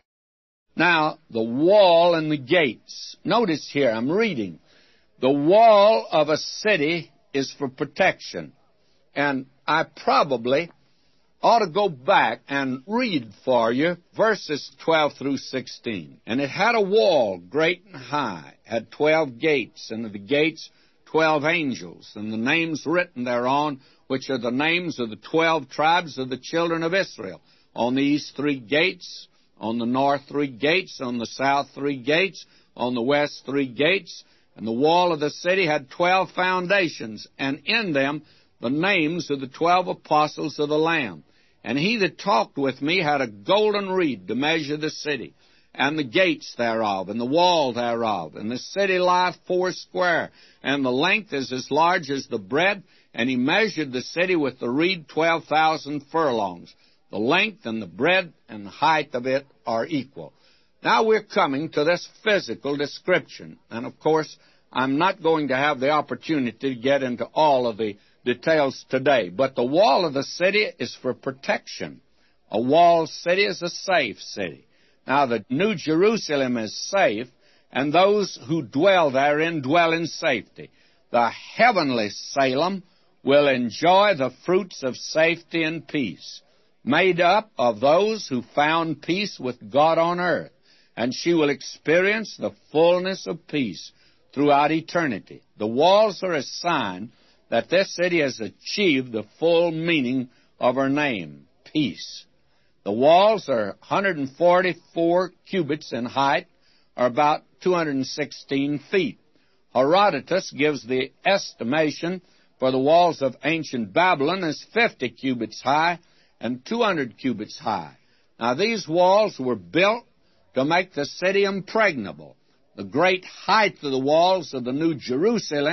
Now, the wall and the gates. Notice here, I'm reading. The wall of a city is for protection. And I probably ought to go back and read for you verses twelve through sixteen. And it had a wall great and high, had twelve gates, and of the gates twelve angels, and the names written thereon, which are the names of the twelve tribes of the children of Israel. On the east three gates, on the north three gates, on the south three gates, on the west three gates. And the wall of the city had twelve foundations, and in them the names of the twelve apostles of the Lamb. And he that talked with me had a golden reed to measure the city, and the gates thereof, and the wall thereof. And the city lieth foursquare, and the length is as large as the breadth. And he measured the city with the reed twelve thousand furlongs. The length and the breadth and the height of it are equal. Now we're coming to this physical description. And of course, I'm not going to have the opportunity to get into all of the details today. But the wall of the city is for protection. A walled city is a safe city. Now, the New Jerusalem is safe, and those who dwell therein dwell in safety. The heavenly Salem will enjoy the fruits of safety and peace, made up of those who found peace with God on earth, and she will experience the fullness of peace throughout eternity. The walls are a sign that this city has achieved the full meaning of her name, peace. The walls are one hundred forty-four cubits in height, or about two hundred sixteen feet. Herodotus gives the estimation for the walls of ancient Babylon as fifty cubits high and two hundred cubits high. Now, these walls were built to make the city impregnable. The great height of the walls of the New Jerusalem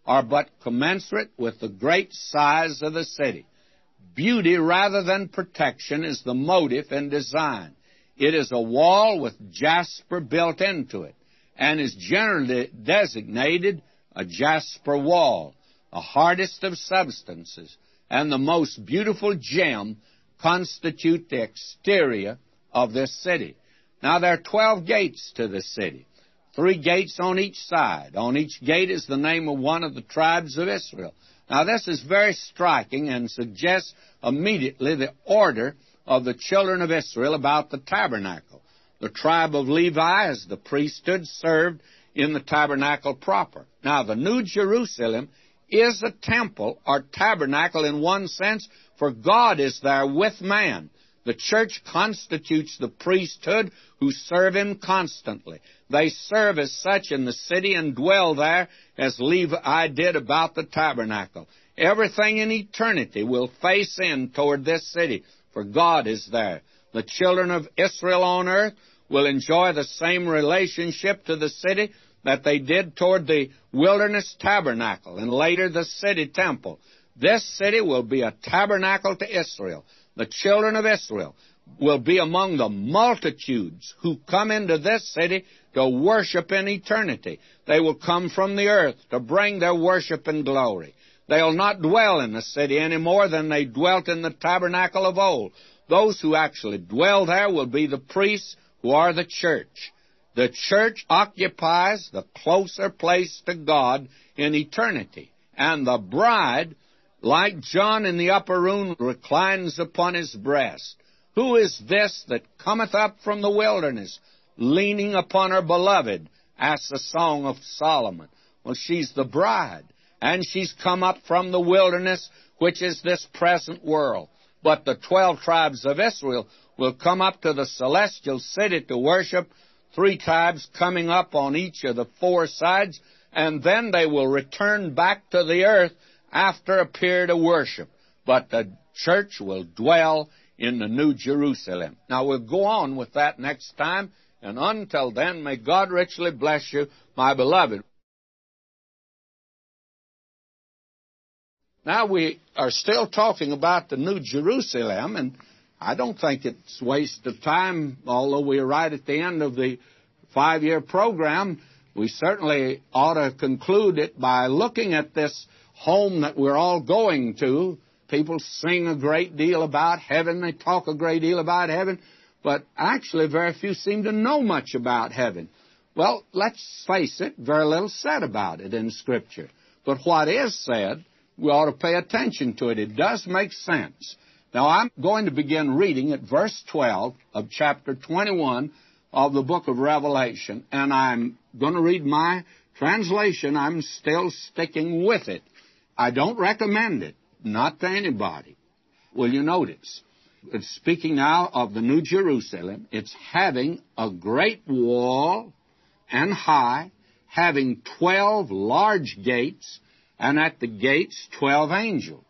are but commensurate with the great size of the city. Beauty rather than protection is the motive and design. It is a wall with jasper built into it, and is generally designated a jasper wall. The hardest of substances and the most beautiful gem constitute the exterior of this city. Now, there are twelve gates to the city, three gates on each side. On each gate is the name of one of the tribes of Israel. Now, this is very striking and suggests immediately the order of the children of Israel about the tabernacle. The tribe of Levi, as the priesthood, served in the tabernacle proper. Now, the New Jerusalem is a temple or tabernacle in one sense, for God is there with man. The church constitutes the priesthood who serve him constantly. They serve as such in the city and dwell there as Levi did about the tabernacle. Everything in eternity will face in toward this city, for God is there. The children of Israel on earth will enjoy the same relationship to the city that they did toward the wilderness tabernacle and later the city temple. This city will be a tabernacle to Israel. The children of Israel will be among the multitudes who come into this city to worship in eternity. They will come from the earth to bring their worship and glory. They'll not dwell in the city any more than they dwelt in the tabernacle of old. Those who actually dwell there will be the priests who are the church. The church occupies the closer place to God in eternity. And the bride, like John in the upper room, reclines upon his breast. Who is this that cometh up from the wilderness, leaning upon her beloved? Asks the Song of Solomon. Well, she's the bride, and she's come up from the wilderness, which is this present world. But the twelve tribes of Israel will come up to the celestial city to worship, three tribes coming up on each of the four sides, and then they will return back to the earth after a period of worship. But the church will dwell in the New Jerusalem. Now, we'll go on with that next time, and until then, may God richly bless you, my beloved. Now, we are still talking about the New Jerusalem, and I don't think it's a waste of time, although we're right at the end of the five-year program. We certainly ought to conclude it by looking at this home that we're all going to. People sing a great deal about heaven. They talk a great deal about heaven. But actually, very few seem to know much about heaven. Well, let's face it, very little said about it in Scripture. But what is said, we ought to pay attention to it. It does make sense. Now, I'm going to begin reading at verse twelve of chapter twenty-one of the book of Revelation. And I'm going to read my translation. I'm still sticking with it. I don't recommend it, not to anybody. Will you notice? It's speaking now of the New Jerusalem. It's having a great wall and high, having twelve large gates, and at the gates twelve angels.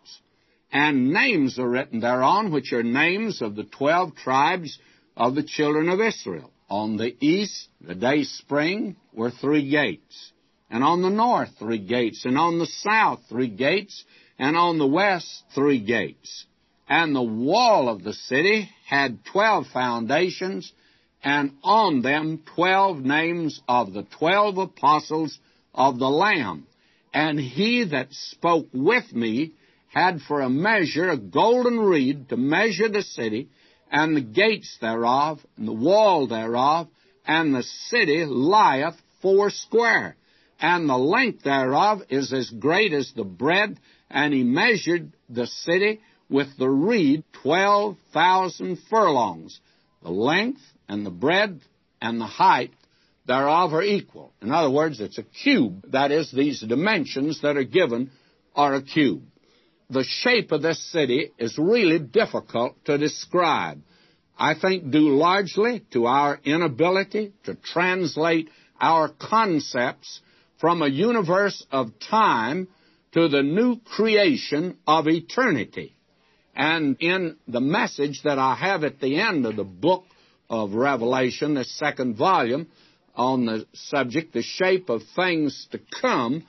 And names are written thereon, which are names of the twelve tribes of the children of Israel. On the east, the day spring, were three gates. And on the north, three gates. And on the south, three gates. And on the west, three gates. And the wall of the city had twelve foundations, and on them twelve names of the twelve apostles of the Lamb. And he that spoke with me had for a measure a golden reed to measure the city, and the gates thereof, and the wall thereof, and the city lieth foursquare. And the length thereof is as great as the breadth, and he measured the city with the reed twelve thousand furlongs. The length and the breadth and the height thereof are equal. In other words, it's a cube. That is, these dimensions that are given are a cube. The shape of this city is really difficult to describe. I think due largely to our inability to translate our concepts from a universe of time to the new creation of eternity. And in the message that I have at the end of the book of Revelation, the second volume, on the subject, the shape of things to come,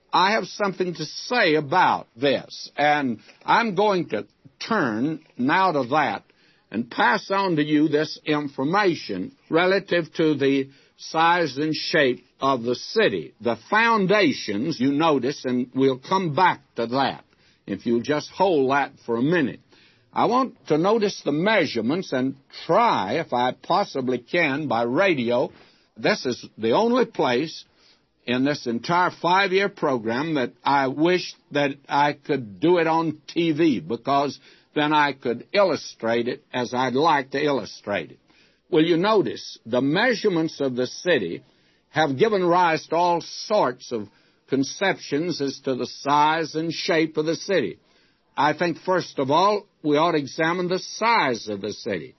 I have something to say about this, and I'm going to turn now to that and pass on to you this information relative to the size and shape of the city. The foundations, you notice, and we'll come back to that, if you'll just hold that for a minute. I want to notice the measurements and try, if I possibly can, by radio. This is the only place in this entire five-year program that I wish that I could do it on T V, because then I could illustrate it as I'd like to illustrate it. Well, you notice the measurements of the city have given rise to all sorts of conceptions as to the size and shape of the city. I think, first of all, we ought to examine the size of the city.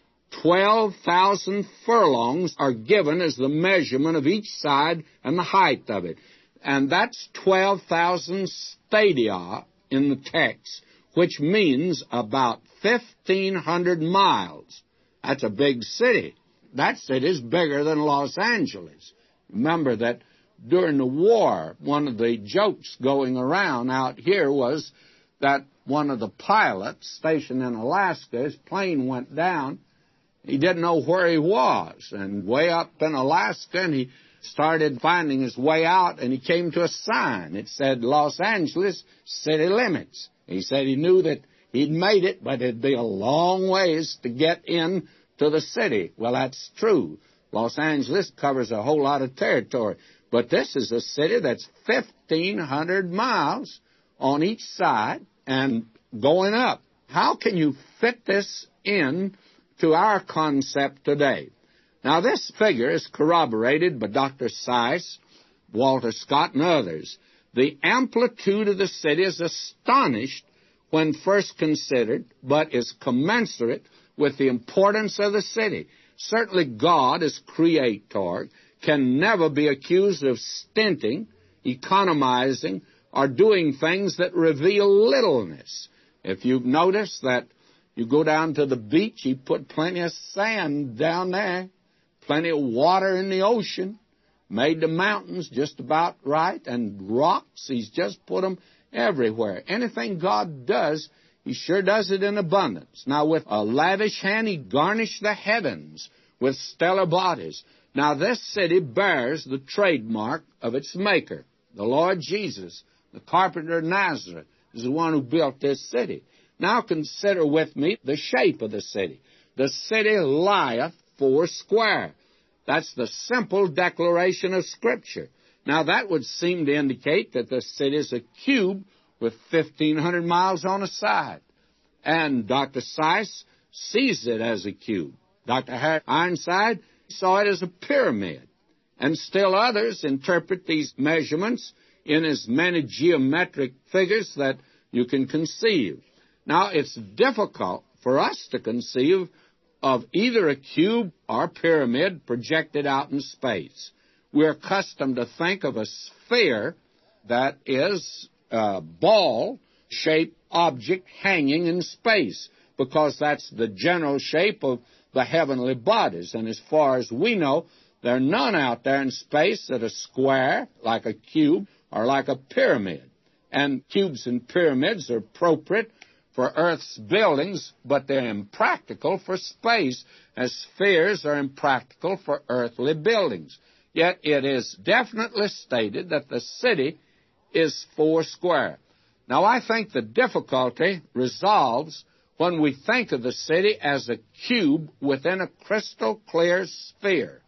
Twelve thousand furlongs are given as the measurement of each side and the height of it. And that's twelve thousand stadia in the text, which means about fifteen hundred miles. That's a big city. That city's bigger than Los Angeles. Remember that during the war, one of the jokes going around out here was that one of the pilots stationed in Alaska, his plane went down. He didn't know where he was, and way up in Alaska, and he started finding his way out, and he came to a sign. It said Los Angeles city limits. He said he knew that he'd made it, but it'd be a long ways to get in to the city. Well, that's true. Los Angeles covers a whole lot of territory, but this is a city that's fifteen hundred miles on each side and going up. How can you fit this in to our concept today? Now, this figure is corroborated by Doctor Seiss, Walter Scott, and others. The amplitude of the city is astonished when first considered, but is commensurate with the importance of the city. Certainly God, as creator, can never be accused of stinting, economizing, or doing things that reveal littleness. If you've noticed that you go down to the beach, he put plenty of sand down there, plenty of water in the ocean, made the mountains just about right, and rocks, he's just put them everywhere. Anything God does, he sure does it in abundance. Now, with a lavish hand, he garnished the heavens with stellar bodies. Now, this city bears the trademark of its maker. The Lord Jesus, the carpenter of Nazareth, is the one who built this city. Now consider with me the shape of the city. The city lieth four square. That's the simple declaration of Scripture. Now that would seem to indicate that the city is a cube with fifteen hundred miles on a side. And Doctor Seiss sees it as a cube. Doctor Harry Ironside saw it as a pyramid. And still others interpret these measurements in as many geometric figures that you can conceive. Now, it's difficult for us to conceive of either a cube or pyramid projected out in space. We're accustomed to think of a sphere that is a ball-shaped object hanging in space, because that's the general shape of the heavenly bodies. And as far as we know, there are none out there in space that are square, like a cube, or like a pyramid. And cubes and pyramids are appropriate for Earth's buildings, but they're impractical for space, as spheres are impractical for earthly buildings. Yet it is definitely stated that the city is four square. Now, I think the difficulty resolves when we think of the city as a cube within a crystal clear sphere.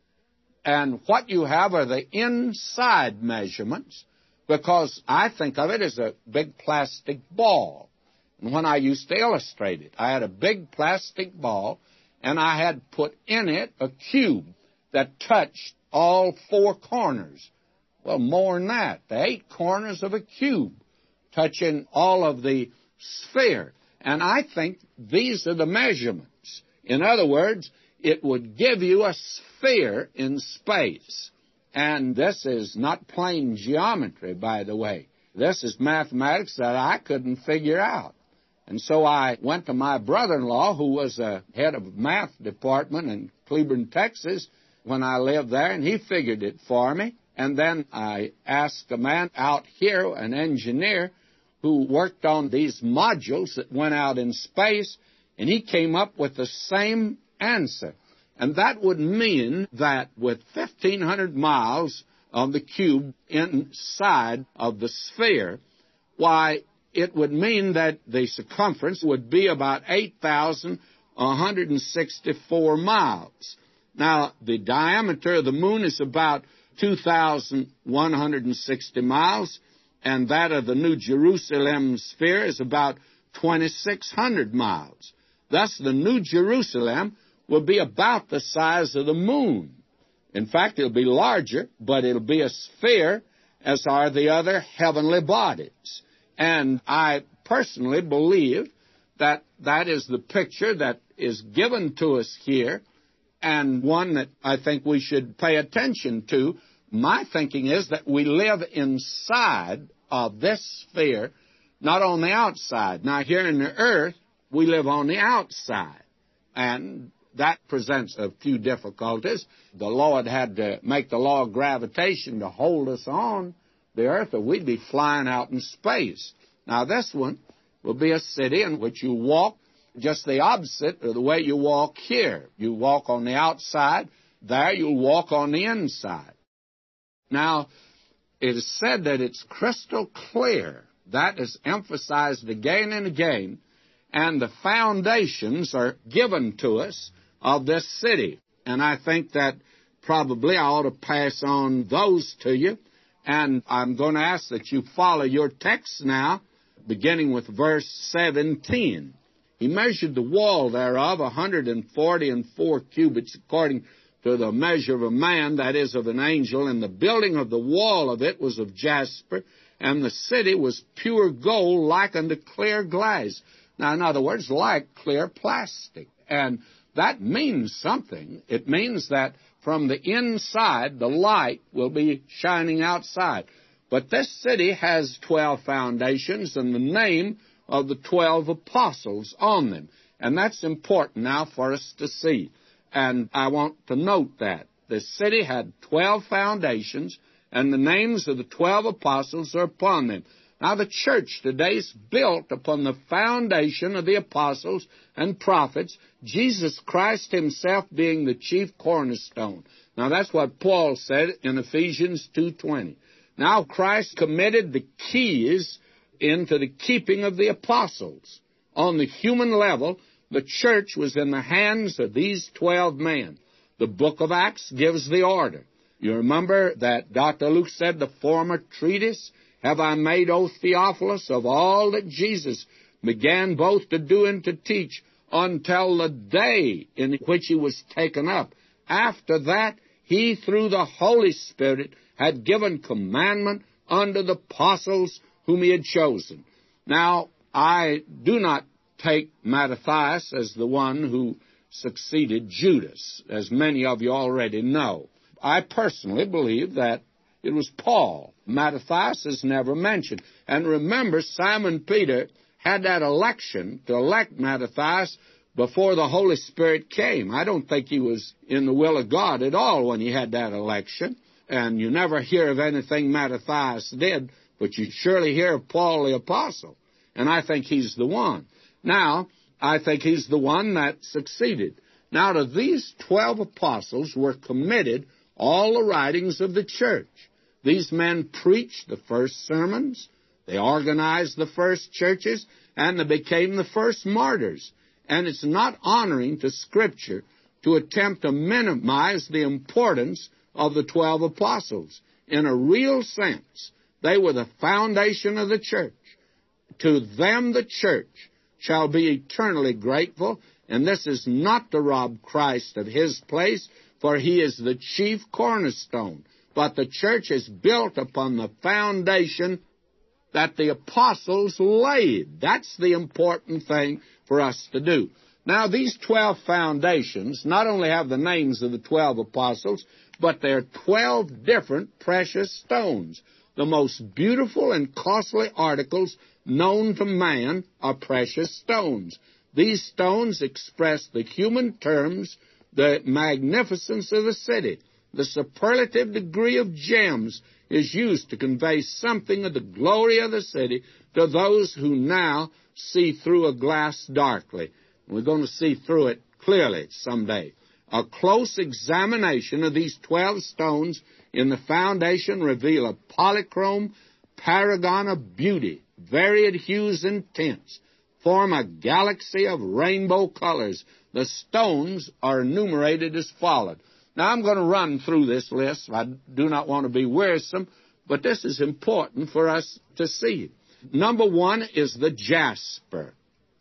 And what you have are the inside measurements, because I think of it as a big plastic ball. And when I used to illustrate it, I had a big plastic ball, and I had put in it a cube that touched all four corners. Well, more than that, the eight corners of a cube touching all of the sphere. And I think these are the measurements. In other words, it would give you a sphere in space. And this is not plain geometry, by the way. This is mathematics that I couldn't figure out. And so I went to my brother-in-law, who was a head of math department in Cleburne, Texas, when I lived there, and he figured it for me. And then I asked a man out here, an engineer, who worked on these modules that went out in space, and he came up with the same answer. And that would mean that with fifteen hundred miles of the cube inside of the sphere, why, it would mean that the circumference would be about eight thousand one hundred sixty-four miles. Now, the diameter of the moon is about two thousand one hundred sixty miles, and that of the New Jerusalem sphere is about twenty-six hundred miles. Thus, the New Jerusalem will be about the size of the moon. In fact, it'll be larger, but it'll be a sphere, as are the other heavenly bodies. And I personally believe that that is the picture that is given to us here, and one that I think we should pay attention to. My thinking is that we live inside of this sphere, not on the outside. Now, here in the earth, we live on the outside, and that presents a few difficulties. The Lord had to make the law of gravitation to hold us on the earth, or we'd be flying out in space. Now, this one will be a city in which you walk just the opposite of the way you walk here. You walk on the outside. There, you'll walk on the inside. Now, it is said that it's crystal clear. That is emphasized again and again. And the foundations are given to us of this city. And I think that probably I ought to pass on those to you. And I'm going to ask that you follow your text now, beginning with verse seventeen. He measured the wall thereof a hundred and forty and four cubits, according to the measure of a man, that is, of an angel. And the building of the wall of it was of jasper, and the city was pure gold, like unto clear glass. Now, in other words, like clear plastic. And that means something. It means that from the inside, the light will be shining outside. But this city has twelve foundations and the name of the twelve apostles on them. And that's important now for us to see. And I want to note that. The city had twelve foundations, and the names of the twelve apostles are upon them. Now, the church today is built upon the foundation of the apostles and prophets, Jesus Christ himself being the chief cornerstone. Now, that's what Paul said in Ephesians two twenty. Now, Christ committed the keys into the keeping of the apostles. On the human level, the church was in the hands of these twelve men. The book of Acts gives the order. You remember that Doctor Luke said, the former treatise have I made, O Theophilus, of all that Jesus began both to do and to teach until the day in which he was taken up. After that, he, through the Holy Spirit, had given commandment unto the apostles whom he had chosen. Now, I do not take Mattathias as the one who succeeded Judas, as many of you already know. I personally believe that it was Paul. Mattathias is never mentioned. And remember, Simon Peter had that election to elect Mattathias before the Holy Spirit came. I don't think he was in the will of God at all when he had that election. And you never hear of anything Mattathias did, but you surely hear of Paul the Apostle. And I think he's the one. Now, I think he's the one that succeeded. Now, to these twelve apostles were committed all the writings of the church. These men preached the first sermons, they organized the first churches, and they became the first martyrs. And it's not honoring to Scripture to attempt to minimize the importance of the twelve apostles. In a real sense, they were the foundation of the church. To them the church shall be eternally grateful, and this is not to rob Christ of his place, for he is the chief cornerstone. But the church is built upon the foundation that the apostles laid. That's the important thing for us to do. Now, these twelve foundations not only have the names of the twelve apostles, but they're twelve different precious stones. The most beautiful and costly articles known to man are precious stones. These stones express the human terms, the magnificence of the city. the superlative degree of gems is used to convey something of the glory of the city to those who now see through a glass darkly. We're going to see through it clearly someday. A close examination of these twelve stones in the foundation reveal a polychrome paragon of beauty, varied hues and tints, form a galaxy of rainbow colors. The stones are enumerated as follows. Now, I'm going to run through this list. I do not want to be wearisome, but this is important for us to see. Number one is the jasper.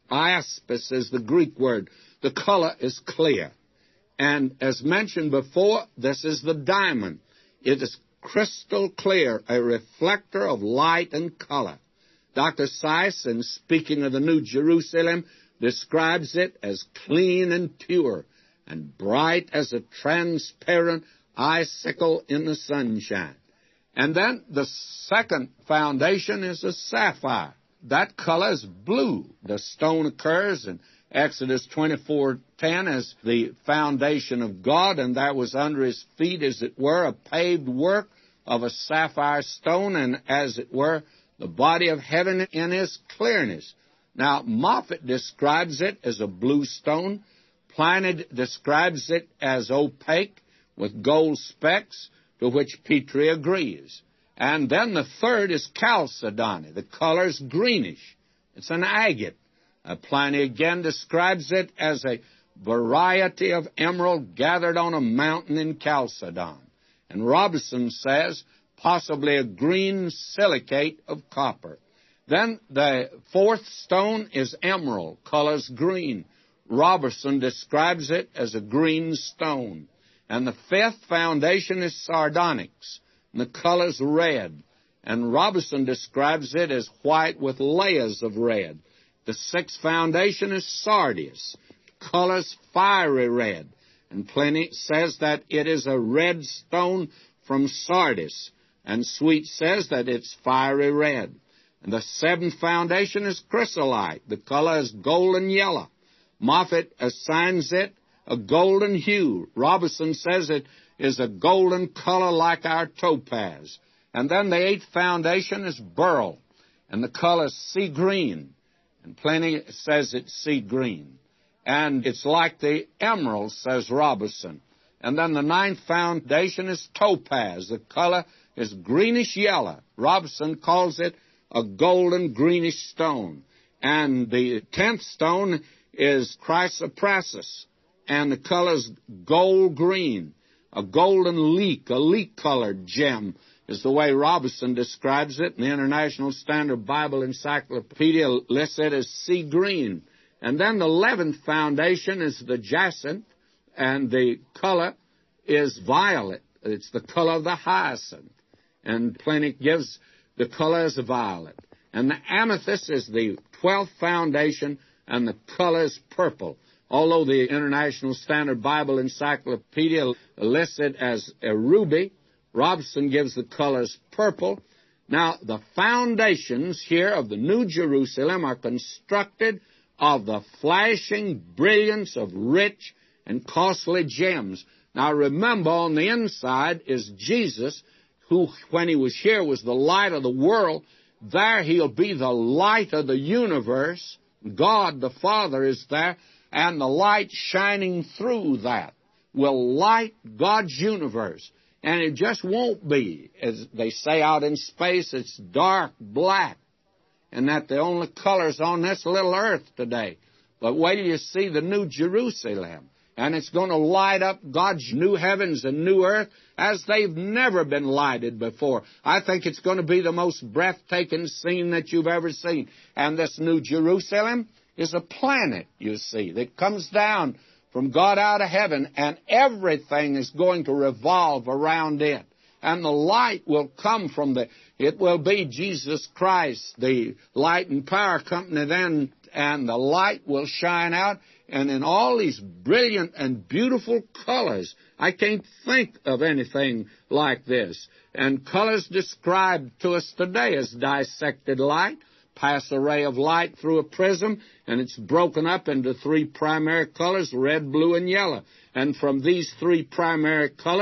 Iaspis is the Greek word. The color is clear. And as mentioned before, this is the diamond. It is crystal clear, a reflector of light and color. Doctor Sison, speaking of the New Jerusalem, describes it as clean and pure and bright as a transparent icicle in the sunshine. And then the second foundation is a sapphire. That color is blue. The stone occurs in Exodus twenty-four ten as the foundation of God, and there was under his feet, as it were, a paved work of a sapphire stone, and as it were, the body of heaven in his clearness. Now, Moffat describes it as a blue stone. Pliny describes it as opaque with gold specks, to which Petrie agrees. And then the third is chalcedony. The color is greenish. It's an agate. Uh, Pliny again describes it as a variety of emerald gathered on a mountain in Chalcedon. And Robison says possibly a green silicate of copper. Then the fourth stone is emerald, colors green. Robertson describes it as a green stone. And the fifth foundation is sardonyx, and the color's red. And Robertson describes it as white with layers of red. The sixth foundation is sardius, colors fiery red. And Pliny says that it is a red stone from Sardis. And Sweet says that it's fiery red. And the seventh foundation is chrysolite. The color is golden yellow. Moffat assigns it a golden hue. Robertson says it is a golden color like our topaz. And then the eighth foundation is beryl, and the color is sea green. And Pliny says it's sea green. And it's like the emerald, says Robertson. And then the ninth foundation is topaz. The color is greenish yellow. Robertson calls it a golden greenish stone. And the tenth stone is chrysoprasus, and the color is gold green. A golden leek, a leek-colored gem is the way Robertson describes it. And the International Standard Bible Encyclopedia lists it as sea green. And then the eleventh foundation is the jacinth, and the color is violet. It's the color of the hyacinth. And Pliny gives the color as violet. And the amethyst is the twelfth foundation, and the color is purple. Although the International Standard Bible Encyclopedia lists it as a ruby, Robertson gives the colors purple. Now, the foundations here of the New Jerusalem are constructed of the flashing brilliance of rich and costly gems. Now, remember, on the inside is Jesus, who, when he was here, was the light of the world. There he'll be the light of the universe. God the Father is there, and the light shining through that will light God's universe. And it just won't be, as they say out in space, it's dark black, and that the only colors on this little earth today. But wait till you see the New Jerusalem, and it's going to light up God's new heavens and new earth as they've never been lighted before. I think it's going to be the most breathtaking scene that you've ever seen. And this New Jerusalem is a planet, you see, that comes down from God out of heaven, and everything is going to revolve around it. And the light will come from the, it will be Jesus Christ, the light and power company then, and the light will shine out, and in all these brilliant and beautiful colors. I can't think of anything like this. And colors described to us today as dissected light. Pass a ray of light through a prism, and it's broken up into three primary colors, red, blue, and yellow. And from these three primary colors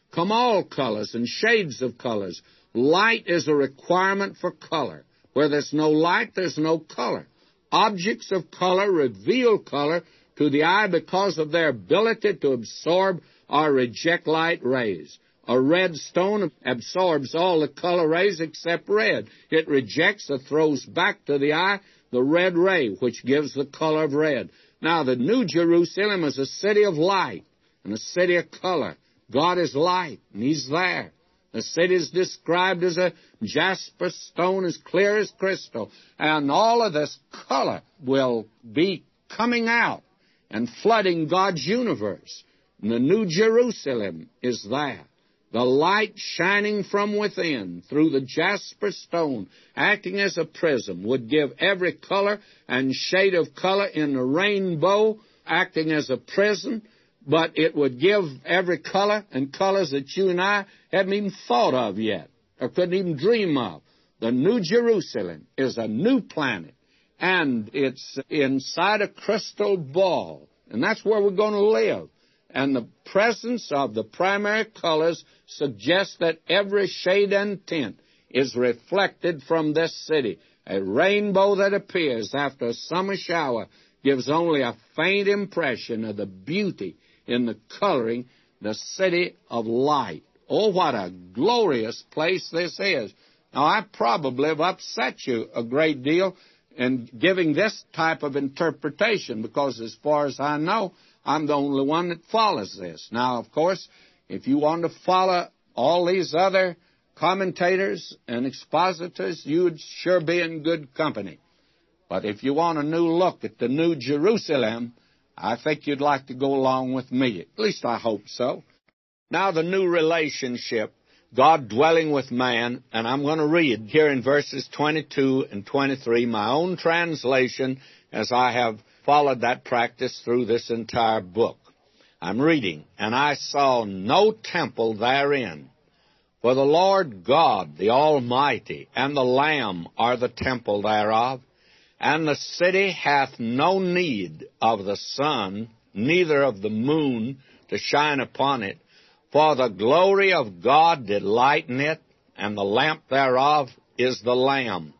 come all colors and shades of colors. Light is a requirement for color. Where there's no light, there's no color. Objects of color reveal color to the eye because of their ability to absorb or reject light rays. A red stone absorbs all the color rays except red. It rejects or throws back to the eye the red ray, which gives the color of red. Now, the New Jerusalem is a city of light and a city of color. God is light, and He's there. The city is described as a jasper stone as clear as crystal. And all of this color will be coming out and flooding God's universe. And the New Jerusalem is there. The light shining from within through the jasper stone, acting as a prism, would give every color and shade of color in the rainbow, acting as a prism. But it would give every color and colors that you and I haven't even thought of yet or couldn't even dream of. The New Jerusalem is a new planet, and it's inside a crystal ball, and that's where we're going to live. And the presence of the primary colors suggests that every shade and tint is reflected from this city. A rainbow that appears after a summer shower gives only a faint impression of the beauty in the coloring, the city of light. Oh, what a glorious place this is. Now, I probably have upset you a great deal in giving this type of interpretation because as far as I know, I'm the only one that follows this. Now, of course, if you want to follow all these other commentators and expositors, you'd sure be in good company. But if you want a new look at the New Jerusalem, I think you'd like to go along with me. At least I hope so. Now the new relationship, God dwelling with man, and I'm going to read here in verses twenty-two and twenty-three, my own translation, as I have followed that practice through this entire book. I'm reading, "And I saw no temple therein, for the Lord God, the Almighty, and the Lamb are the temple thereof. And the city hath no need of the sun, neither of the moon, to shine upon it. For the glory of God did lighten it, and the lamp thereof is the Lamb."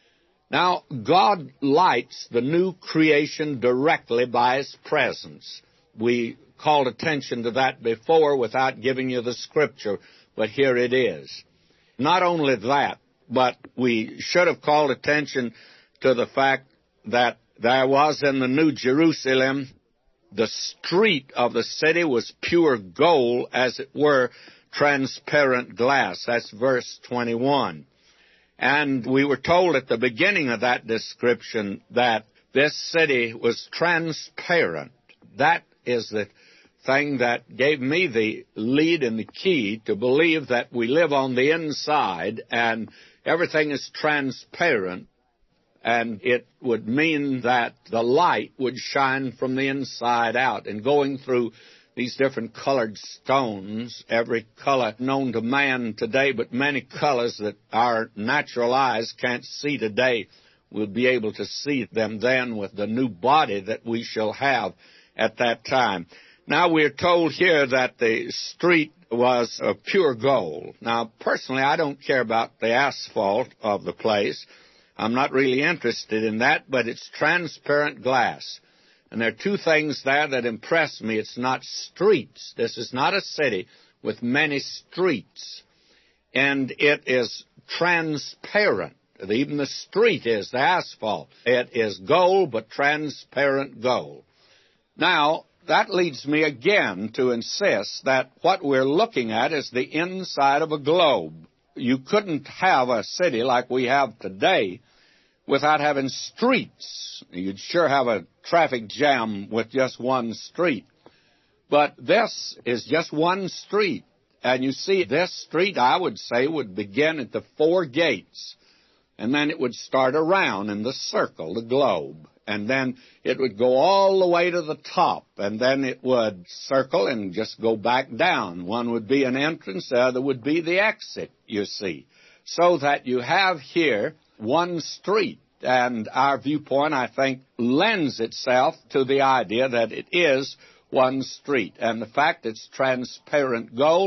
Now, God lights the new creation directly by His presence. We called attention to that before without giving you the scripture, but here it is. Not only that, but we should have called attention to the fact that there was in the New Jerusalem, the street of the city was pure gold, as it were, transparent glass. That's verse twenty-one. And we were told at the beginning of that description that this city was transparent. That is the thing that gave me the lead and the key to believe that we live on the inside and everything is transparent. And it would mean that the light would shine from the inside out. And going through these different colored stones, every color known to man today, but many colors that our natural eyes can't see today, we'll be able to see them then with the new body that we shall have at that time. Now, we're told here that the street was of pure gold. Now, personally, I don't care about the asphalt of the place. I'm not really interested in that, but it's transparent glass. And there are two things there that impress me. It's not streets. This is not a city with many streets. And it is transparent. Even the street is the asphalt. It is gold, but transparent gold. Now, that leads me again to insist that what we're looking at is the inside of a globe. You couldn't have a city like we have today without having streets. You'd sure have a traffic jam with just one street. But this is just one street. And you see, this street, I would say, would begin at the four gates. And then it would start around in the circle, the globe. And then it would go all the way to the top. And then it would circle and just go back down. One would be an entrance, the other would be the exit, you see. So that you have here one street. And our viewpoint, I think, lends itself to the idea that it is one street. And the fact it's transparent gold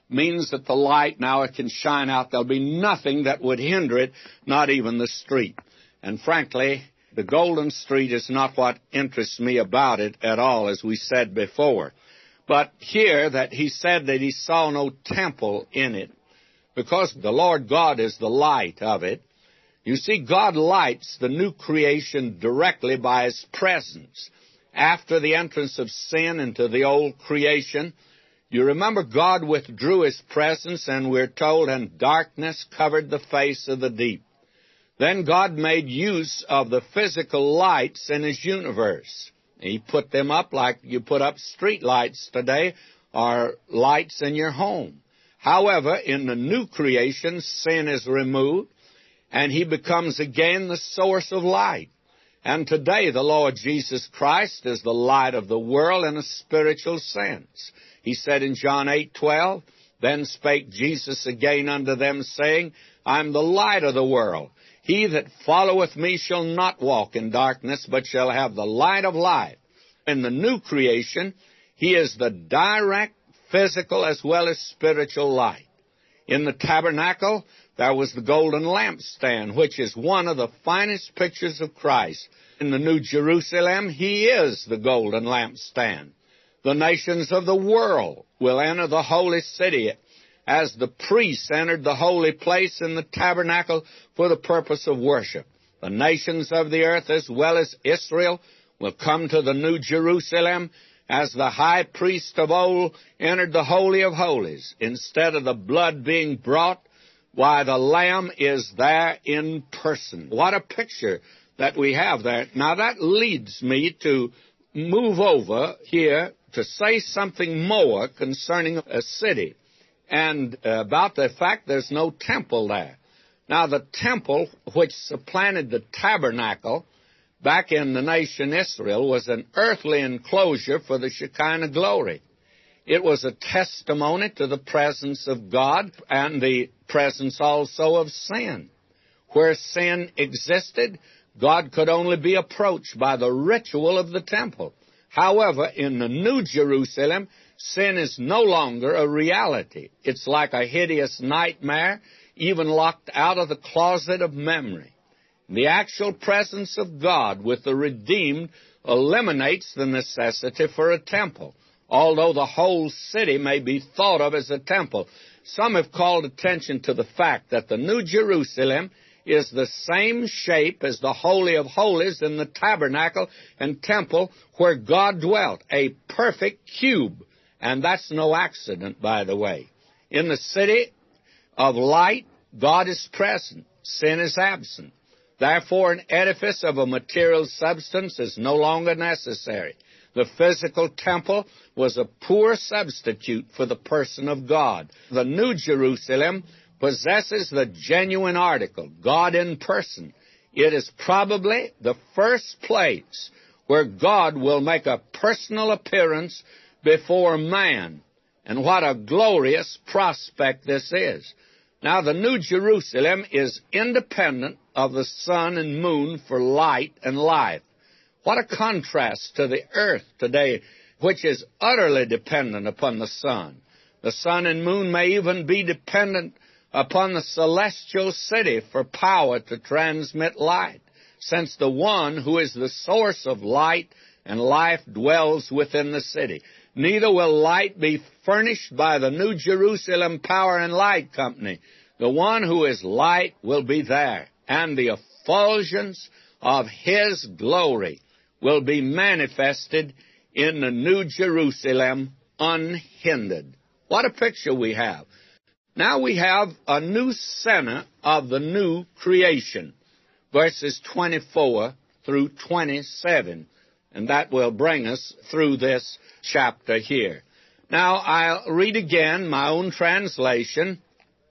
means that the light now it can shine out. There'll be nothing that would hinder it, not even the street. And frankly, the golden street is not what interests me about it at all, as we said before. But here that he said that he saw no temple in it, because the Lord God is the light of it. You see, God lights the new creation directly by His presence. After the entrance of sin into the old creation, you remember God withdrew His presence, and we're told, and darkness covered the face of the deep. Then God made use of the physical lights in His universe. He put them up like you put up street lights today, or lights in your home. However, in the new creation, sin is removed, and He becomes again the source of light. And today the Lord Jesus Christ is the light of the world in a spiritual sense. He said in John eight twelve, Then spake Jesus again unto them, saying, I am the light of the world. He that followeth me shall not walk in darkness, but shall have the light of life. In the new creation, He is the direct physical as well as spiritual light. In the tabernacle, there was the golden lampstand, which is one of the finest pictures of Christ. In the New Jerusalem, He is the golden lampstand. The nations of the world will enter the holy city as the priests entered the holy place in the tabernacle for the purpose of worship. The nations of the earth, as well as Israel, will come to the New Jerusalem as the high priest of old entered the Holy of Holies. Instead of the blood being brought, why, the Lamb is there in person. What a picture that we have there. Now, that leads me to move over here to say something more concerning a city and uh, about the fact there's no temple there. Now, the temple, which supplanted the tabernacle back in the nation Israel, was an earthly enclosure for the Shekinah glory. It was a testimony to the presence of God and the presence also of sin. Where sin existed, God could only be approached by the ritual of the temple. However, in the New Jerusalem, sin is no longer a reality. It's like a hideous nightmare, even locked out of the closet of memory. The actual presence of God with the redeemed eliminates the necessity for a temple, although the whole city may be thought of as a temple. Some have called attention to the fact that the New Jerusalem is the same shape as the Holy of Holies in the tabernacle and temple where God dwelt, a perfect cube. And that's no accident, by the way. In the city of light, God is present. Sin is absent. Therefore, an edifice of a material substance is no longer necessary. The physical temple was a poor substitute for the person of God. The New Jerusalem possesses the genuine article, God in person. It is probably the first place where God will make a personal appearance before man. And what a glorious prospect this is. Now, the New Jerusalem is independent of the sun and moon for light and life. What a contrast to the earth today, which is utterly dependent upon the sun. The sun and moon may even be dependent upon the celestial city for power to transmit light, since the one who is the source of light and life dwells within the city. Neither will light be furnished by the New Jerusalem Power and Light Company. The one who is light will be there, and the effulgence of His glory will be manifested in the New Jerusalem unhindered. What a picture we have. Now we have a new center of the new creation, verses twenty-four through twenty-seven, and that will bring us through this chapter here. Now, I'll read again my own translation,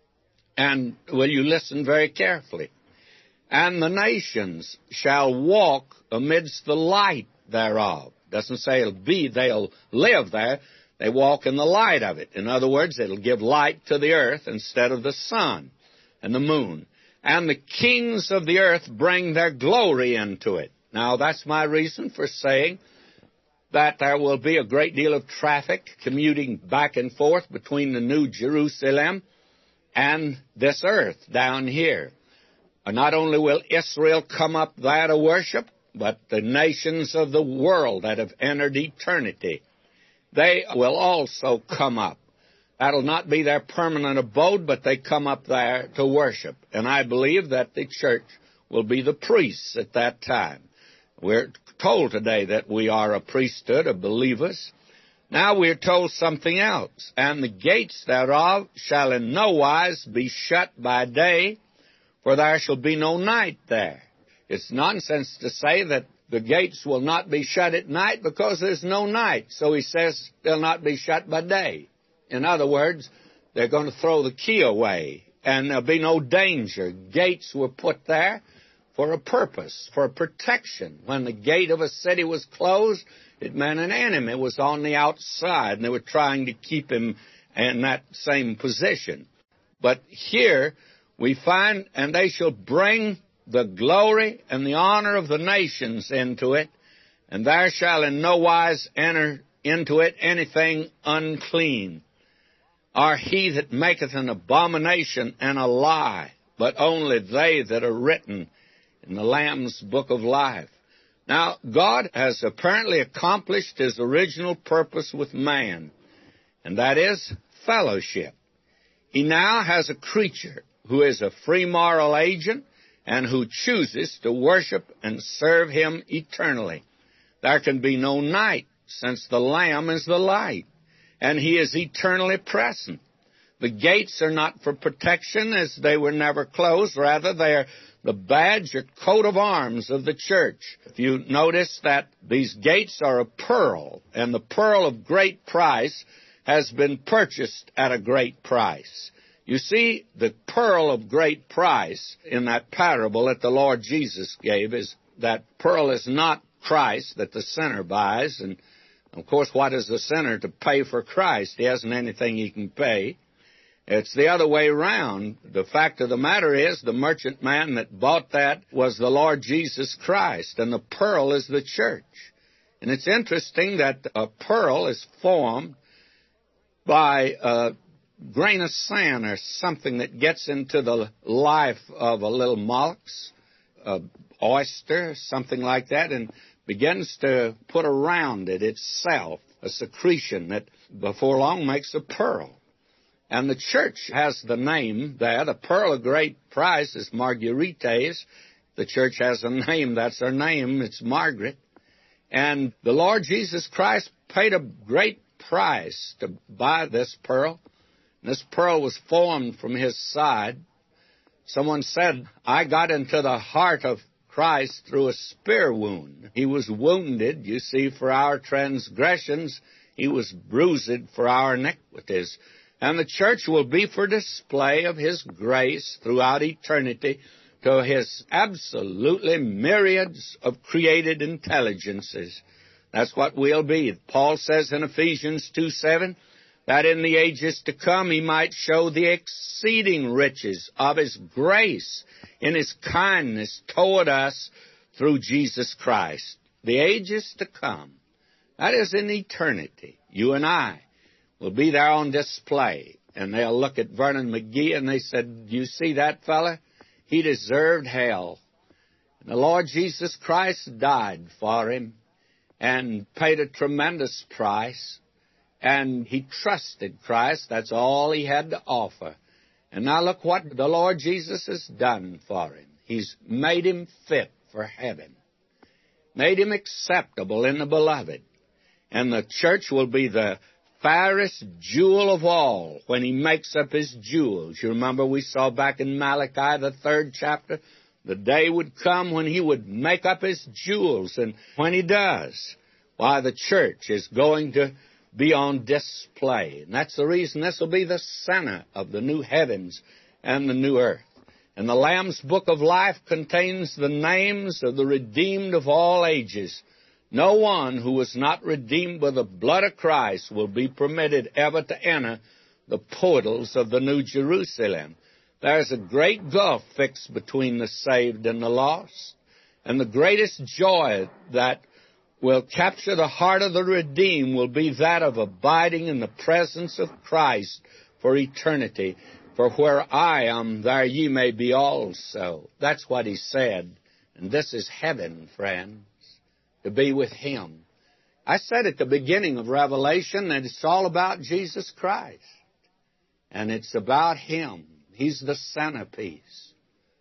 and will you listen very carefully? And the nations shall walk amidst the light thereof. Doesn't say it'll be, they'll live there. They walk in the light of it. In other words, it'll give light to the earth instead of the sun and the moon. And the kings of the earth bring their glory into it. Now, that's my reason for saying that there will be a great deal of traffic commuting back and forth between the New Jerusalem and this earth down here. Not only will Israel come up there to worship, but the nations of the world that have entered eternity, they will also come up. That'll not be their permanent abode, but they come up there to worship. And I believe that the church will be the priests at that time. We're told today that we are a priesthood of believers. Now we're told something else. And the gates thereof shall in no wise be shut by day, for there shall be no night there. It's nonsense to say that the gates will not be shut at night because there's no night. So he says they'll not be shut by day. In other words, they're going to throw the key away, and there'll be no danger. Gates were put there for a purpose, for protection. When the gate of a city was closed, it meant an enemy was on the outside, and they were trying to keep him in that same position. But here we find, and they shall bring the glory and the honor of the nations into it, and there shall in no wise enter into it anything unclean, or he that maketh an abomination and a lie, but only they that are written in the Lamb's book of life. Now, God has apparently accomplished his original purpose with man, and that is fellowship. He now has a creature who is a free moral agent and who chooses to worship and serve him eternally. There can be no night, since the Lamb is the light, and he is eternally present. The gates are not for protection, as they were never closed. Rather, they are the badge or coat of arms of the church. If you notice that these gates are of pearl, and the pearl of great price has been purchased at a great price. You see, the pearl of great price in that parable that the Lord Jesus gave is that pearl is not Christ that the sinner buys. And, of course, what is the sinner to pay for Christ? He hasn't anything he can pay. It's the other way around. The fact of the matter is the merchant man that bought that was the Lord Jesus Christ, and the pearl is the church. And it's interesting that a pearl is formed by a grain of sand or something that gets into the life of a little mollusk, an oyster, something like that, and begins to put around it itself a secretion that before long makes a pearl. And the church has the name there. The pearl of great price is Margarites. The church has a name. That's her name. It's Margaret. And the Lord Jesus Christ paid a great price to buy this pearl. And this pearl was formed from his side. Someone said, I got into the heart of Christ through a spear wound. He was wounded, you see, for our transgressions. He was bruised for our iniquities. And the church will be for display of his grace throughout eternity to his absolutely myriads of created intelligences. That's what we'll be. Paul says in Ephesians two seven, that in the ages to come he might show the exceeding riches of his grace in his kindness toward us through Jesus Christ. The ages to come. That is in eternity. You and I will be there on display. And they'll look at Vernon McGee and they said, you see that fella? He deserved hell. And the Lord Jesus Christ died for him and paid a tremendous price. And he trusted Christ. That's all he had to offer. And now look what the Lord Jesus has done for him. He's made him fit for heaven. Made him acceptable in the beloved. And the church will be the fairest jewel of all when he makes up his jewels. You remember we saw back in Malachi, the third chapter, the day would come when he would make up his jewels. And when he does, why, the church is going to be on display. And that's the reason this will be the center of the new heavens and the new earth. And the Lamb's Book of Life contains the names of the redeemed of all ages. No one who was not redeemed by the blood of Christ will be permitted ever to enter the portals of the New Jerusalem. There's a great gulf fixed between the saved and the lost. And the greatest joy that will capture the heart of the redeemed will be that of abiding in the presence of Christ for eternity. For where I am, there ye may be also. That's what he said. And this is heaven, friends, to be with him. I said at the beginning of Revelation that it's all about Jesus Christ. And it's about him. He's the centerpiece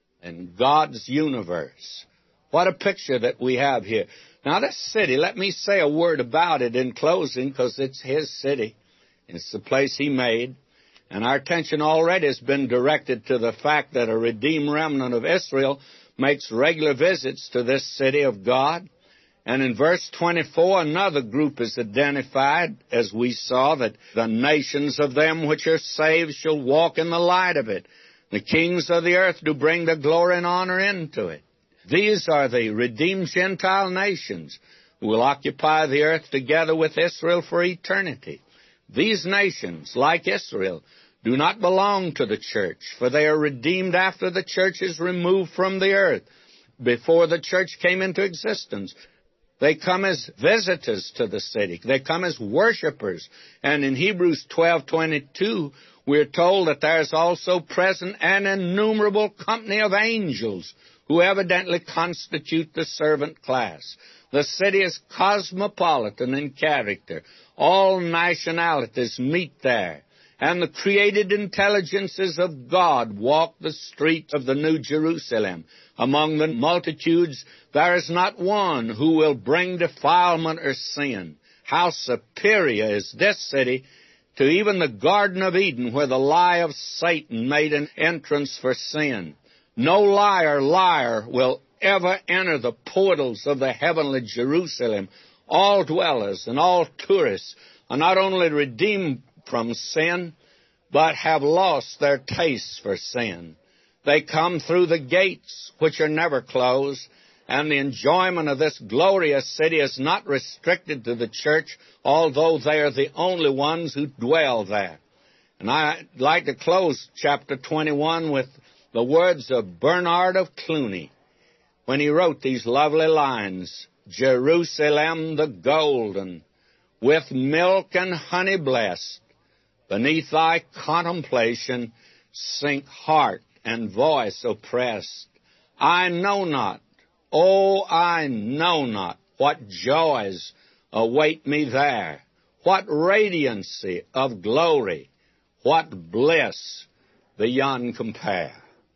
in God's universe. What a picture that we have here. Now, this city, let me say a word about it in closing, because it's his city. It's the place he made. And our attention already has been directed to the fact that a redeemed remnant of Israel makes regular visits to this city of God. And in verse twenty-four, another group is identified, as we saw, that the nations of them which are saved shall walk in the light of it. The kings of the earth do bring their glory and honor into it. These are the redeemed Gentile nations who will occupy the earth together with Israel for eternity. These nations, like Israel, do not belong to the church, for they are redeemed after the church is removed from the earth, before the church came into existence. They come as visitors to the city. They come as worshipers. And in Hebrews twelve twenty-two, we're told that there is also present an innumerable company of angels who evidently constitute the servant class. The city is cosmopolitan in character. All nationalities meet there. And the created intelligences of God walk the streets of the New Jerusalem. Among the multitudes, there is not one who will bring defilement or sin. How superior is this city to even the Garden of Eden, where the lie of Satan made an entrance for sin. No liar, liar will ever enter the portals of the heavenly Jerusalem. All dwellers and all tourists are not only redeemed from sin, but have lost their taste for sin. They come through the gates, which are never closed, and the enjoyment of this glorious city is not restricted to the church, although they are the only ones who dwell there. And I'd like to close chapter twenty-one with the words of Bernard of Cluny, when he wrote these lovely lines: Jerusalem the golden, with milk and honey blessed, beneath thy contemplation sink heart and voice oppressed. I know not, oh, I know not what joys await me there, what radiancy of glory, what bliss beyond compare.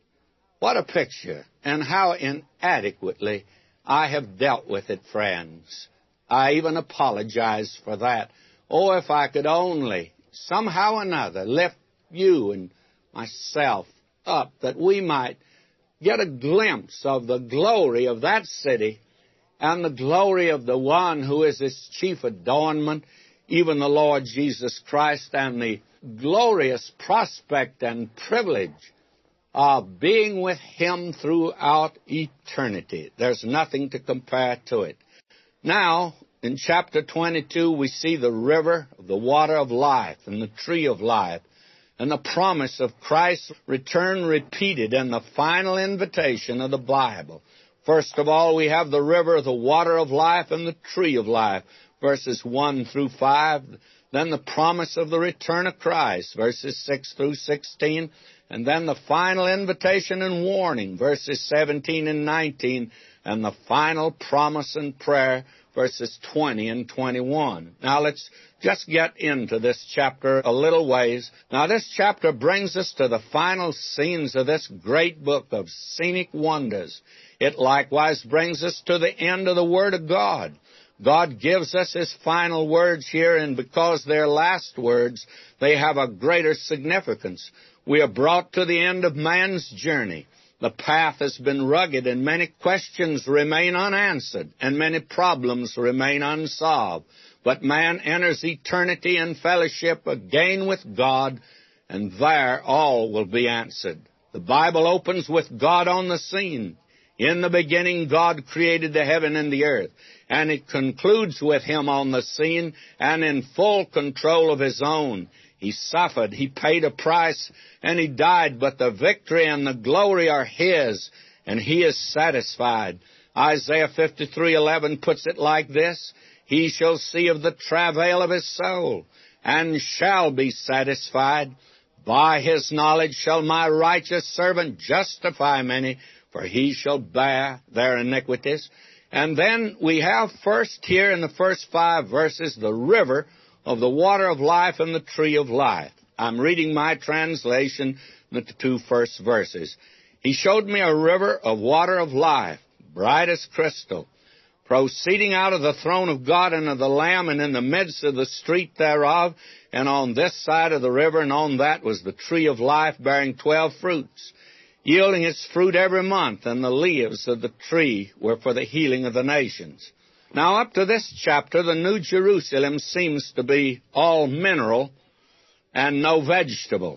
What a picture, and how inadequately I have dealt with it, friends. I even apologize for that. Oh, if I could only, somehow or another, lift you and myself up, that we might get a glimpse of the glory of that city and the glory of the one who is its chief adornment, even the Lord Jesus Christ, and the glorious prospect and privilege of being with him throughout eternity. There's nothing to compare to it. Now, in chapter twenty-two, we see the river of the water of life and the tree of life, and the promise of Christ's return repeated in the final invitation of the Bible. First of all, we have the river of the water of life and the tree of life, verses one through five. Then the promise of the return of Christ, verses six through sixteen. And then the final invitation and warning, verses seventeen and nineteen. And the final promise and prayer, verses twenty and twenty-one. Now let's just get into this chapter a little ways. Now this chapter brings us to the final scenes of this great book of scenic wonders. It likewise brings us to the end of the Word of God. God gives us His final words here, and because they're last words, they have a greater significance. We are brought to the end of man's journey. The path has been rugged, and many questions remain unanswered, and many problems remain unsolved. But man enters eternity in fellowship again with God, and there all will be answered. The Bible opens with God on the scene. In the beginning, God created the heaven and the earth. And it concludes with Him on the scene and in full control of His own. He suffered, He paid a price, and He died, but the victory and the glory are His, and He is satisfied. Isaiah fifty-three eleven puts it like this: He shall see of the travail of his soul, and shall be satisfied. By his knowledge shall my righteous servant justify many, for he shall bear their iniquities. And then we have first here in the first five verses the river of the water of life and the tree of life. I'm reading my translation, the two first verses. He showed me a river of water of life, bright as crystal, proceeding out of the throne of God and of the Lamb, and in the midst of the street thereof, and on this side of the river and on that was the tree of life, bearing twelve fruits, yielding its fruit every month, and the leaves of the tree were for the healing of the nations. Now, up to this chapter, the New Jerusalem seems to be all mineral and no vegetable.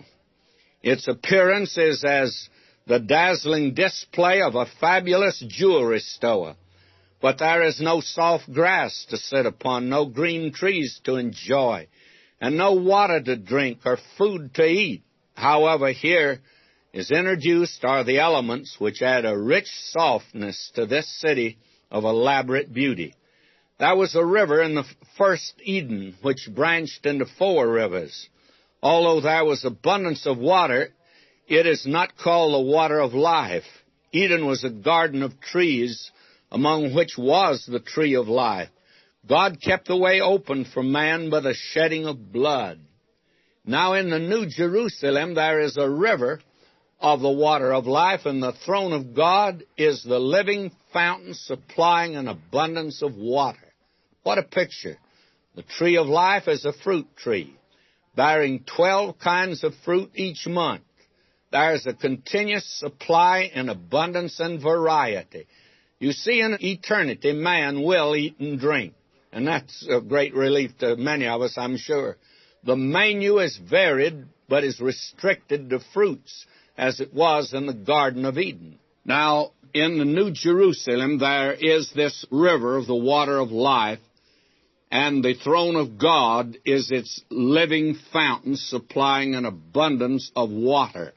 Its appearance is as the dazzling display of a fabulous jewelry store. But there is no soft grass to sit upon, no green trees to enjoy, and no water to drink or food to eat. However, here is introduced are the elements which add a rich softness to this city of elaborate beauty. There was a river in the first Eden which branched into four rivers. Although there was abundance of water, it is not called the water of life. Eden was a garden of trees, among which was the tree of life. God kept the way open for man by the shedding of blood. Now in the New Jerusalem there is a river of the water of life, and the throne of God is the living fountain supplying an abundance of water. What a picture. The tree of life is a fruit tree, bearing twelve kinds of fruit each month. There is a continuous supply in abundance and variety. You see, in eternity, man will eat and drink, and that's a great relief to many of us, I'm sure. The menu is varied, but is restricted to fruits, as it was in the Garden of Eden. Now, in the New Jerusalem, there is this river of the water of life, and the throne of God is its living fountain supplying an abundance of water.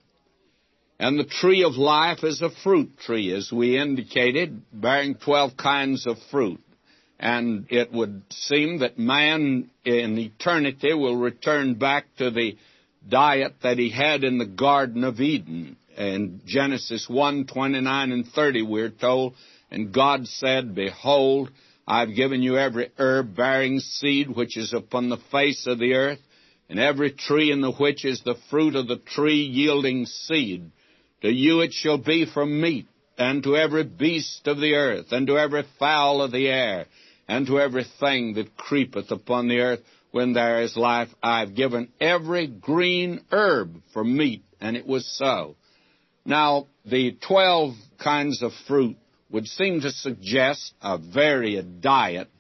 And the tree of life is a fruit tree, as we indicated, bearing twelve kinds of fruit. And it would seem that man in eternity will return back to the diet that he had in the Garden of Eden. In Genesis one, twenty-nine and thirty, we're told, and God said, Behold, I've given you every herb bearing seed which is upon the face of the earth, and every tree in the which is the fruit of the tree yielding seed. To you it shall be for meat, and to every beast of the earth, and to every fowl of the air, and to every thing that creepeth upon the earth, when there is life, I've given every green herb for meat, and it was so. Now, the twelve kinds of fruit would seem to suggest a varied diet,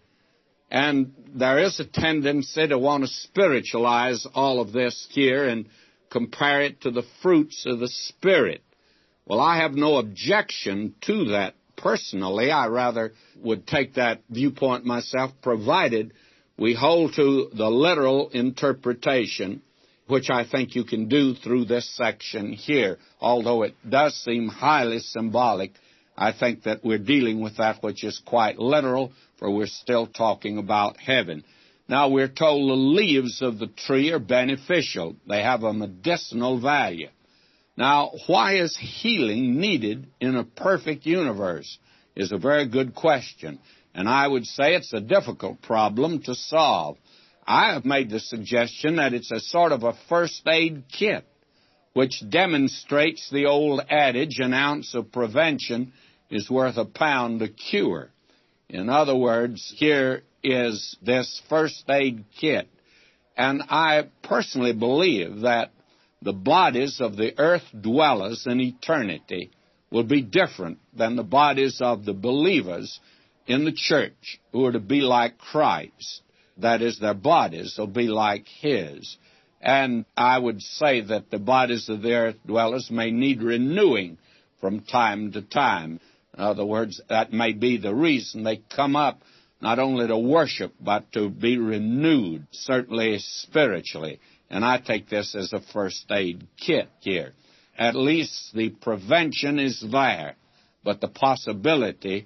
and there is a tendency to want to spiritualize all of this here and compare it to the fruits of the Spirit. Well, I have no objection to that personally. I rather would take that viewpoint myself, provided we hold to the literal interpretation, which I think you can do through this section here. Although it does seem highly symbolic, I think that we're dealing with that which is quite literal, for we're still talking about heaven. Now, we're told the leaves of the tree are beneficial. They have a medicinal value. Now, why is healing needed in a perfect universe is a very good question, and I would say it's a difficult problem to solve. I have made the suggestion that it's a sort of a first aid kit, which demonstrates the old adage, an ounce of prevention is worth a pound of cure. In other words, here is this first aid kit, and I personally believe that the bodies of the earth dwellers in eternity will be different than the bodies of the believers in the church who are to be like Christ. That is, their bodies will be like His. And I would say that the bodies of the earth dwellers may need renewing from time to time. In other words, that may be the reason they come up not only to worship, but to be renewed, certainly spiritually. And I take this as a first aid kit here. At least the prevention is there, but the possibility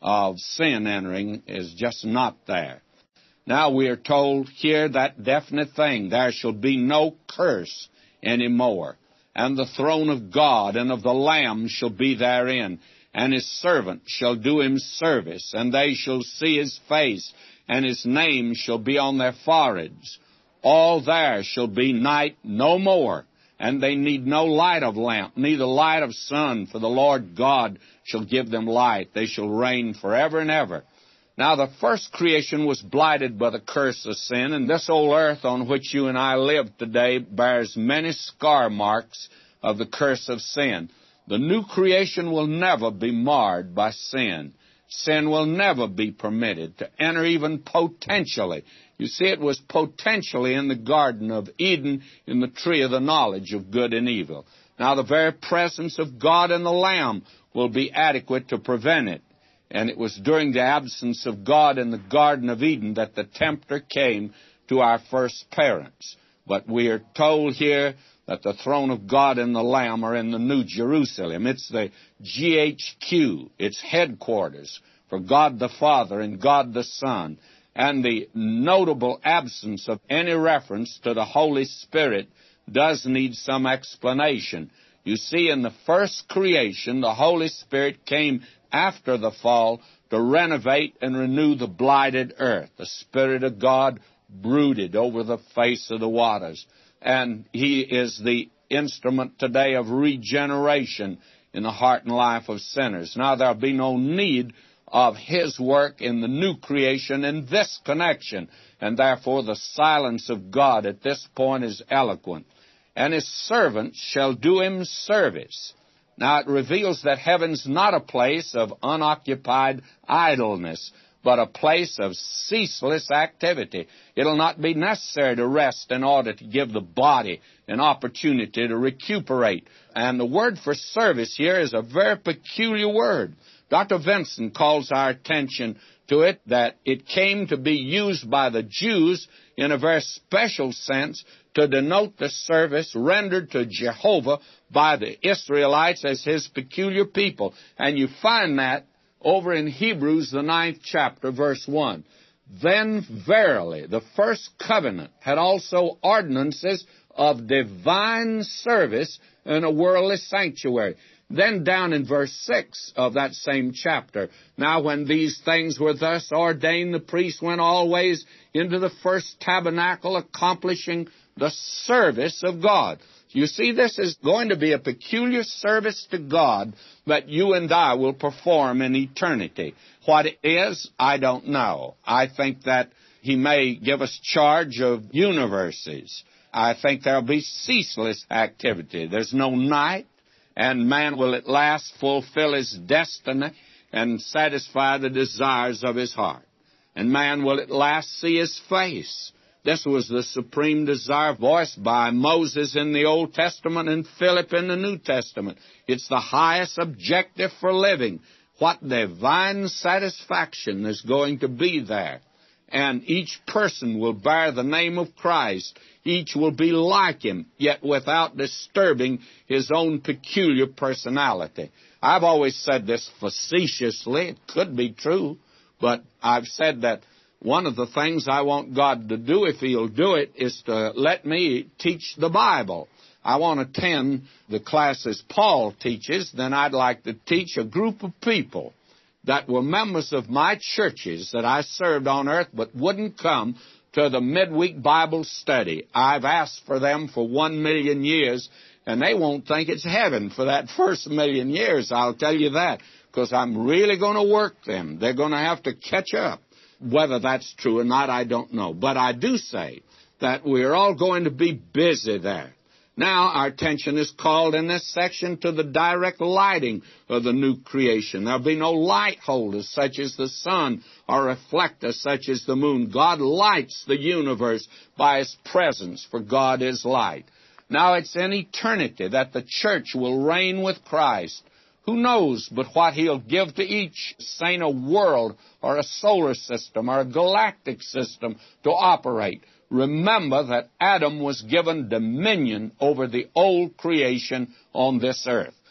of sin entering is just not there. Now we are told here that definite thing, there shall be no curse any more. And the throne of God and of the Lamb shall be therein, and his servant shall do him service, and they shall see his face, and his name shall be on their foreheads. All there shall be night no more, and they need no light of lamp, neither light of sun, for the Lord God shall give them light. They shall reign forever and ever. Now the first creation was blighted by the curse of sin, and this old earth on which you and I live today bears many scar marks of the curse of sin. The new creation will never be marred by sin. Sin will never be permitted to enter even potentially. You see, it was potentially in the Garden of Eden in the tree of the knowledge of good and evil. Now the very presence of God and the Lamb will be adequate to prevent it. And it was during the absence of God in the Garden of Eden that the tempter came to our first parents. But we are told here that the throne of God and the Lamb are in the New Jerusalem. It's the G H Q, its headquarters for God the Father and God the Son. And the notable absence of any reference to the Holy Spirit does need some explanation. You see, in the first creation, the Holy Spirit came after the fall to renovate and renew the blighted earth. The Spirit of God brooded over the face of the waters. And he is the instrument today of regeneration in the heart and life of sinners. Now, there'll be no need of his work in the new creation in this connection, and therefore the silence of God at this point is eloquent. And his servants shall do him service. Now, it reveals that heaven's not a place of unoccupied idleness, but a place of ceaseless activity. It'll not be necessary to rest in order to give the body an opportunity to recuperate. And the word for service here is a very peculiar word. Doctor Vincent calls our attention to it that it came to be used by the Jews in a very special sense to denote the service rendered to Jehovah by the Israelites as his peculiar people. And you find that over in Hebrews, the ninth chapter, verse one. Then verily the first covenant had also ordinances of divine service in a worldly sanctuary. Then down in verse six of that same chapter, now when these things were thus ordained, the priest went always into the first tabernacle, accomplishing the service of God. You see, this is going to be a peculiar service to God that you and I will perform in eternity. What it is, I don't know. I think that he may give us charge of universes. I think there will be ceaseless activity. There's no night, and man will at last fulfill his destiny and satisfy the desires of his heart. And man will at last see his face. This was the supreme desire voiced by Moses in the Old Testament and Philip in the New Testament. It's the highest objective for living. What divine satisfaction is going to be there. And each person will bear the name of Christ. Each will be like him, yet without disturbing his own peculiar personality. I've always said this facetiously. It could be true, but I've said that one of the things I want God to do, if he'll do it, is to let me teach the Bible. I want to attend the classes Paul teaches, then I'd like to teach a group of people that were members of my churches that I served on earth but wouldn't come to the midweek Bible study. I've asked for them for one million years, and they won't think it's heaven for that first million years, I'll tell you that, because I'm really going to work them. They're going to have to catch up. Whether that's true or not, I don't know. But I do say that we're all going to be busy there. Now, our attention is called in this section to the direct lighting of the new creation. There'll be no light holders such as the sun or reflectors such as the moon. God lights the universe by his presence, for God is light. Now, it's in eternity that the church will reign with Christ. Who knows but what he'll give to each saint a world or a solar system or a galactic system to operate. Remember that Adam was given dominion over the old creation on this earth.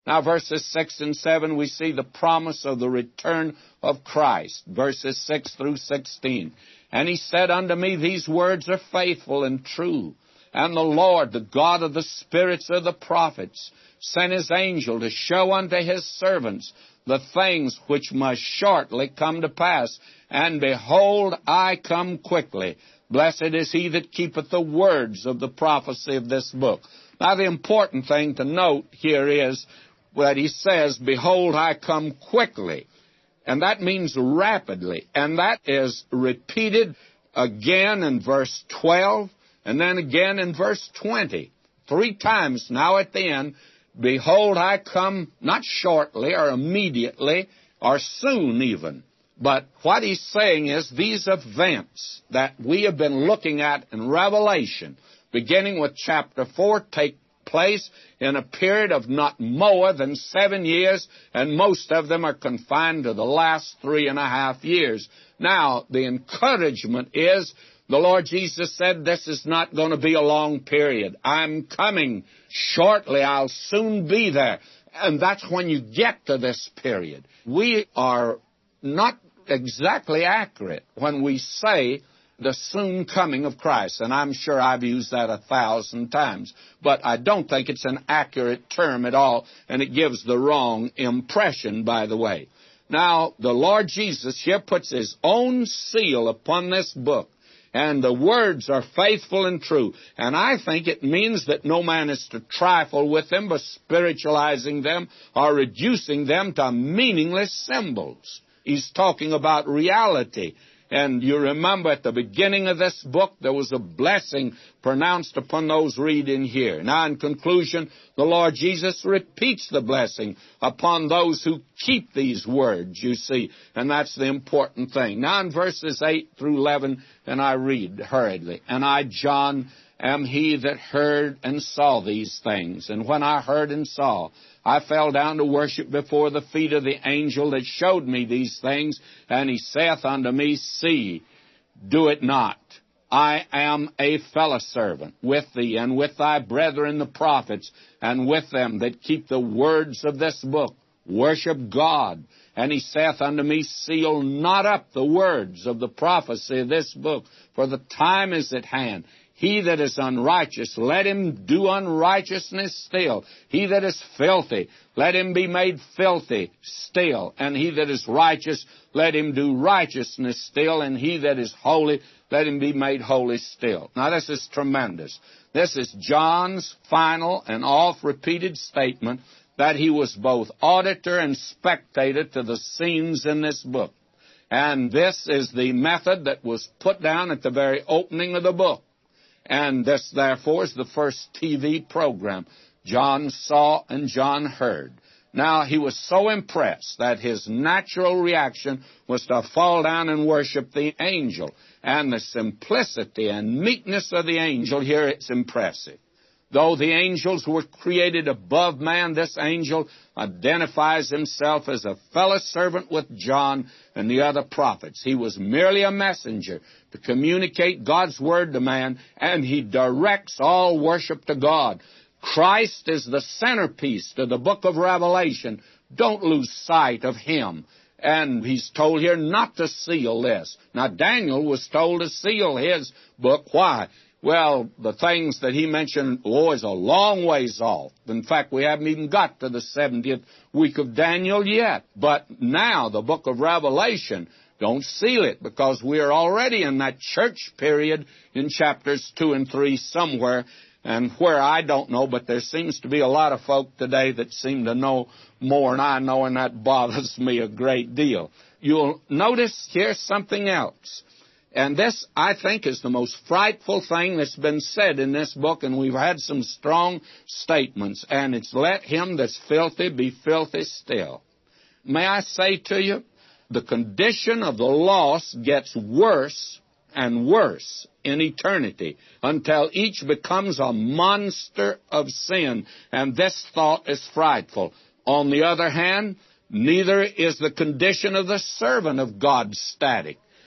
Now, verses six and seven, we see the promise of the return of Christ. Verses six through sixteen. And he said unto me, these words are faithful and true. And the Lord, the God of the spirits of the prophets, sent his angel to show unto his servants the things which must shortly come to pass. And behold, I come quickly. Blessed is he that keepeth the words of the prophecy of this book. Now, the important thing to note here is that he says, behold, I come quickly. And that means rapidly. And that is repeated again in verse twelve, and then again in verse twenty. Three times now at the end, behold, I come not shortly or immediately or soon even. But what he's saying is these events that we have been looking at in Revelation, beginning with chapter four, take place in a period of not more than seven years, and most of them are confined to the last three and a half years. Now, the encouragement is the Lord Jesus said this is not going to be a long period. I'm coming shortly. I'll soon be there. And that's when you get to this period. We are not exactly accurate when we say the soon coming of Christ. And I'm sure I've used that a thousand times. But I don't think it's an accurate term at all, and it gives the wrong impression, by the way. Now, the Lord Jesus here puts his own seal upon this book, and the words are faithful and true. And I think it means that no man is to trifle with them by spiritualizing them or reducing them to meaningless symbols. He's talking about reality. And you remember at the beginning of this book, there was a blessing pronounced upon those reading here. Now, in conclusion, the Lord Jesus repeats the blessing upon those who keep these words, you see. And that's the important thing. Now, in verses eight through eleven, and I read hurriedly. And I, John, am he that heard and saw these things. And when I heard and saw, I fell down to worship before the feet of the angel that showed me these things. And he saith unto me, see, do it not. I am a fellow servant with thee and with thy brethren the prophets, and with them that keep the words of this book. Worship God. And he saith unto me, seal not up the words of the prophecy of this book, for the time is at hand. He that is unrighteous, let him do unrighteousness still. He that is filthy, let him be made filthy still. And he that is righteous, let him do righteousness still. And he that is holy, let him be made holy still. Now, this is tremendous. This is John's final and oft-repeated statement that he was both auditor and spectator to the scenes in this book. And this is the method that was put down at the very opening of the book. And this, therefore, is the first T V program. John saw and John heard. Now, he was so impressed that his natural reaction was to fall down and worship the angel. And the simplicity and meekness of the angel here, it's impressive. Though the angels were created above man, this angel identifies himself as a fellow servant with John and the other prophets. He was merely a messenger to communicate God's word to man, and he directs all worship to God. Christ is the centerpiece to the book of Revelation. Don't lose sight of him. And he's told here not to seal this. Now, Daniel was told to seal his book. Why? Well, the things that he mentioned, oh, is a long ways off. In fact, we haven't even got to the seventieth week of Daniel yet. But now, the book of Revelation, don't seal it, because we are already in that church period in chapters two and three somewhere, and where I don't know, but there seems to be a lot of folk today that seem to know more than I know, and that bothers me a great deal. You'll notice here something else. And this, I think, is the most frightful thing that's been said in this book, and we've had some strong statements, and it's let him that's filthy be filthy still. May I say to you, the condition of the lost gets worse and worse in eternity until each becomes a monster of sin, and this thought is frightful. On the other hand, neither is the condition of the servant of God static.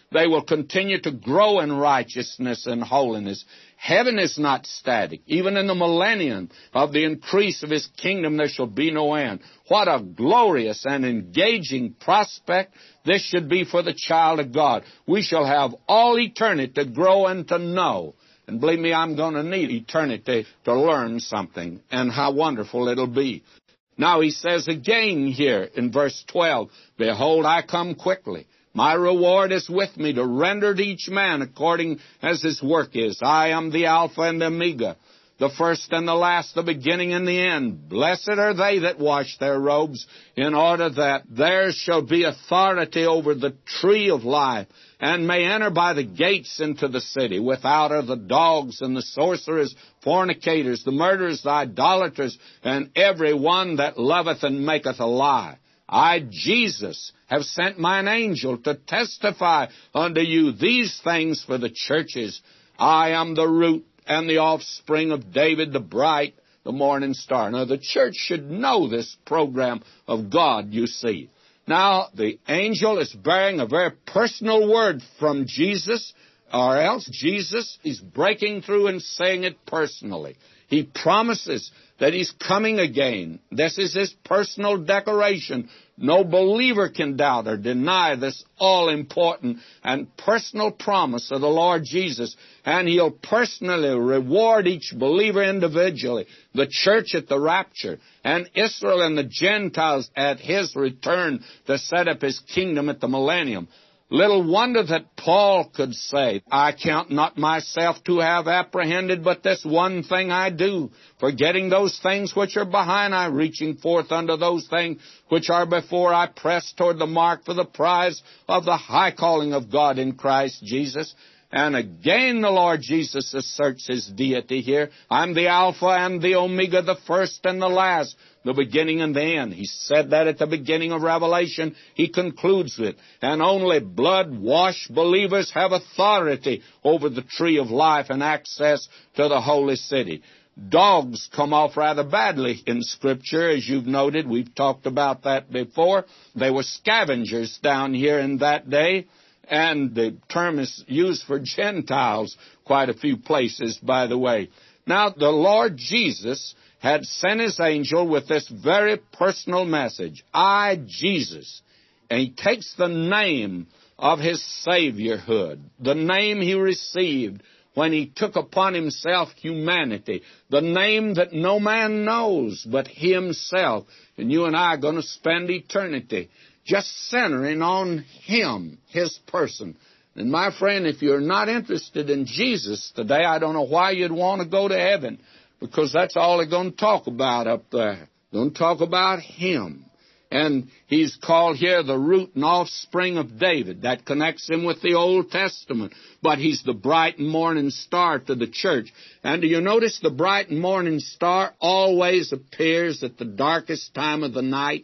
they will continue to grow in righteousness and holiness. Heaven is not static. Even in the millennium of the increase of His kingdom, there shall be no end. What a glorious and engaging prospect this should be for the child of God. We shall have all eternity to grow and to know. And believe me, I'm going to need eternity to learn something. And how wonderful it'll be. Now he says again here in verse twelve, Behold, I come quickly. My reward is with me to render to each man according as his work is. I am the Alpha and the Omega, the first and the last, the beginning and the end. Blessed are they that wash their robes, in order that there shall be authority over the tree of life, and may enter by the gates into the city. Without are the dogs and the sorcerers, fornicators, the murderers, the idolaters, and every one that loveth and maketh a lie. I, Jesus, have sent mine angel to testify unto you these things for the churches. I am the root and the offspring of David, the bright, the morning star. Now, the church should know this program of God, you see. Now, the angel is bearing a very personal word from Jesus, or else Jesus is breaking through and saying it personally. He promises that He's coming again. This is His personal declaration. No believer can doubt or deny this all-important and personal promise of the Lord Jesus. And He'll personally reward each believer individually, the church at the rapture, and Israel and the Gentiles at His return to set up His kingdom at the millennium. Little wonder that Paul could say, I count not myself to have apprehended, but this one thing I do, forgetting those things which are behind, I reaching forth unto those things which are before, I press toward the mark for the prize of the high calling of God in Christ Jesus. And again the Lord Jesus asserts His deity here. I'm the Alpha and the Omega, the first and the last, the beginning and the end. He said that at the beginning of Revelation. He concludes it. And only blood-washed believers have authority over the tree of life and access to the holy city. Dogs come off rather badly in Scripture, as you've noted. We've talked about that before. They were scavengers down here in that day. And the term is used for Gentiles quite a few places, by the way. Now, the Lord Jesus had sent His angel with this very personal message. I, Jesus. And He takes the name of His Saviorhood, the name He received when He took upon Himself humanity, the name that no man knows but He Himself. And you and I are going to spend eternity just centering on Him, His person. And my friend, if you're not interested in Jesus today, I don't know why you'd want to go to heaven, because that's all they're going to talk about up there. They're going to talk about Him. And He's called here the root and offspring of David. That connects Him with the Old Testament. But He's the bright and morning star to the church. And do you notice the bright and morning star always appears at the darkest time of the night?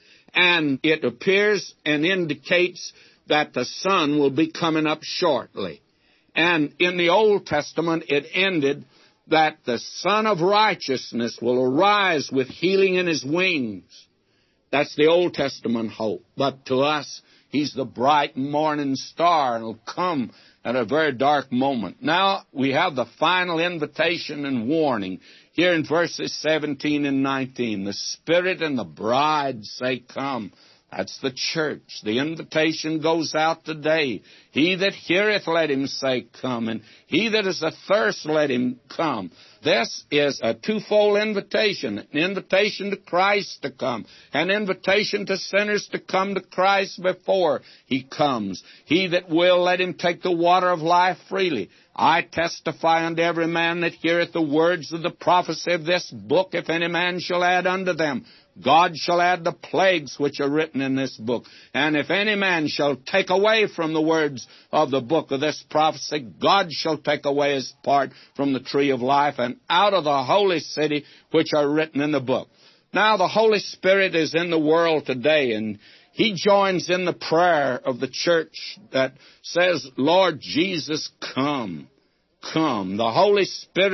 And it appears and indicates that the sun will be coming up shortly. And in the Old Testament, it ended that the Son of Righteousness will arise with healing in His wings. That's the Old Testament hope. But to us, He's the bright morning star, and will come at a very dark moment. Now, we have the final invitation and warning here in verses seventeen and nineteen. The Spirit and the bride say, Come. That's the church. The invitation goes out today. He that heareth, let him say, Come. And he that is athirst, let him come. This is a twofold invitation. An invitation to Christ to come. An invitation to sinners to come to Christ before He comes. He that will, let him take the water of life freely. I testify unto every man that heareth the words of the prophecy of this book, if any man shall add unto them, God shall add the plagues which are written in this book. And if any man shall take away from the words of the book of this prophecy, God shall take away his part from the tree of life and out of the holy city which are written in the book. Now the Holy Spirit is in the world today, and He joins in the prayer of the church that says, Lord Jesus, come, come. The Holy Spirit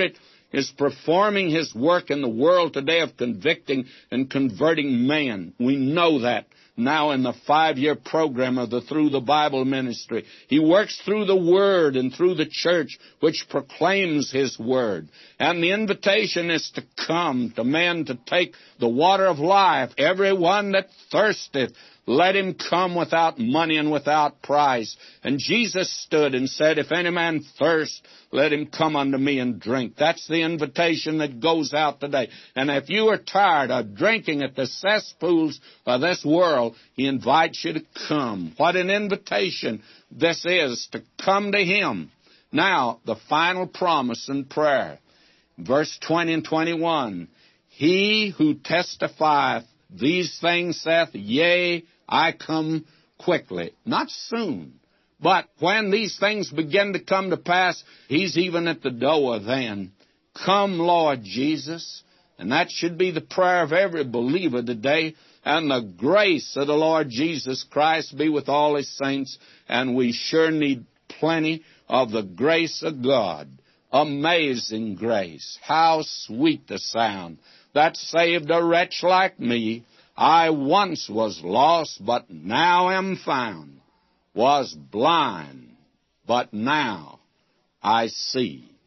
is performing His work in the world today of convicting and converting men. We know that now in the five-year program of the Through the Bible ministry. He works through the Word and through the church which proclaims His Word. And the invitation is to come, to men to take the water of life. Everyone that thirsteth, let him come without money and without price. And Jesus stood and said, if any man thirst, let him come unto me and drink. That's the invitation that goes out today. And if you are tired of drinking at the cesspools of this world, He invites you to come. What an invitation this is, to come to Him. Now, the final promise in prayer. Verse twenty and twenty-one. He who testifieth these things saith, yea, I come quickly. Not soon, but when these things begin to come to pass, He's even at the door then. Come, Lord Jesus. And that should be the prayer of every believer today. And the grace of the Lord Jesus Christ be with all His saints. And we sure need plenty of the grace of God. Amazing grace. How sweet the sound that saved a wretch like me. I once was lost, but now am found. Was blind, but now I see.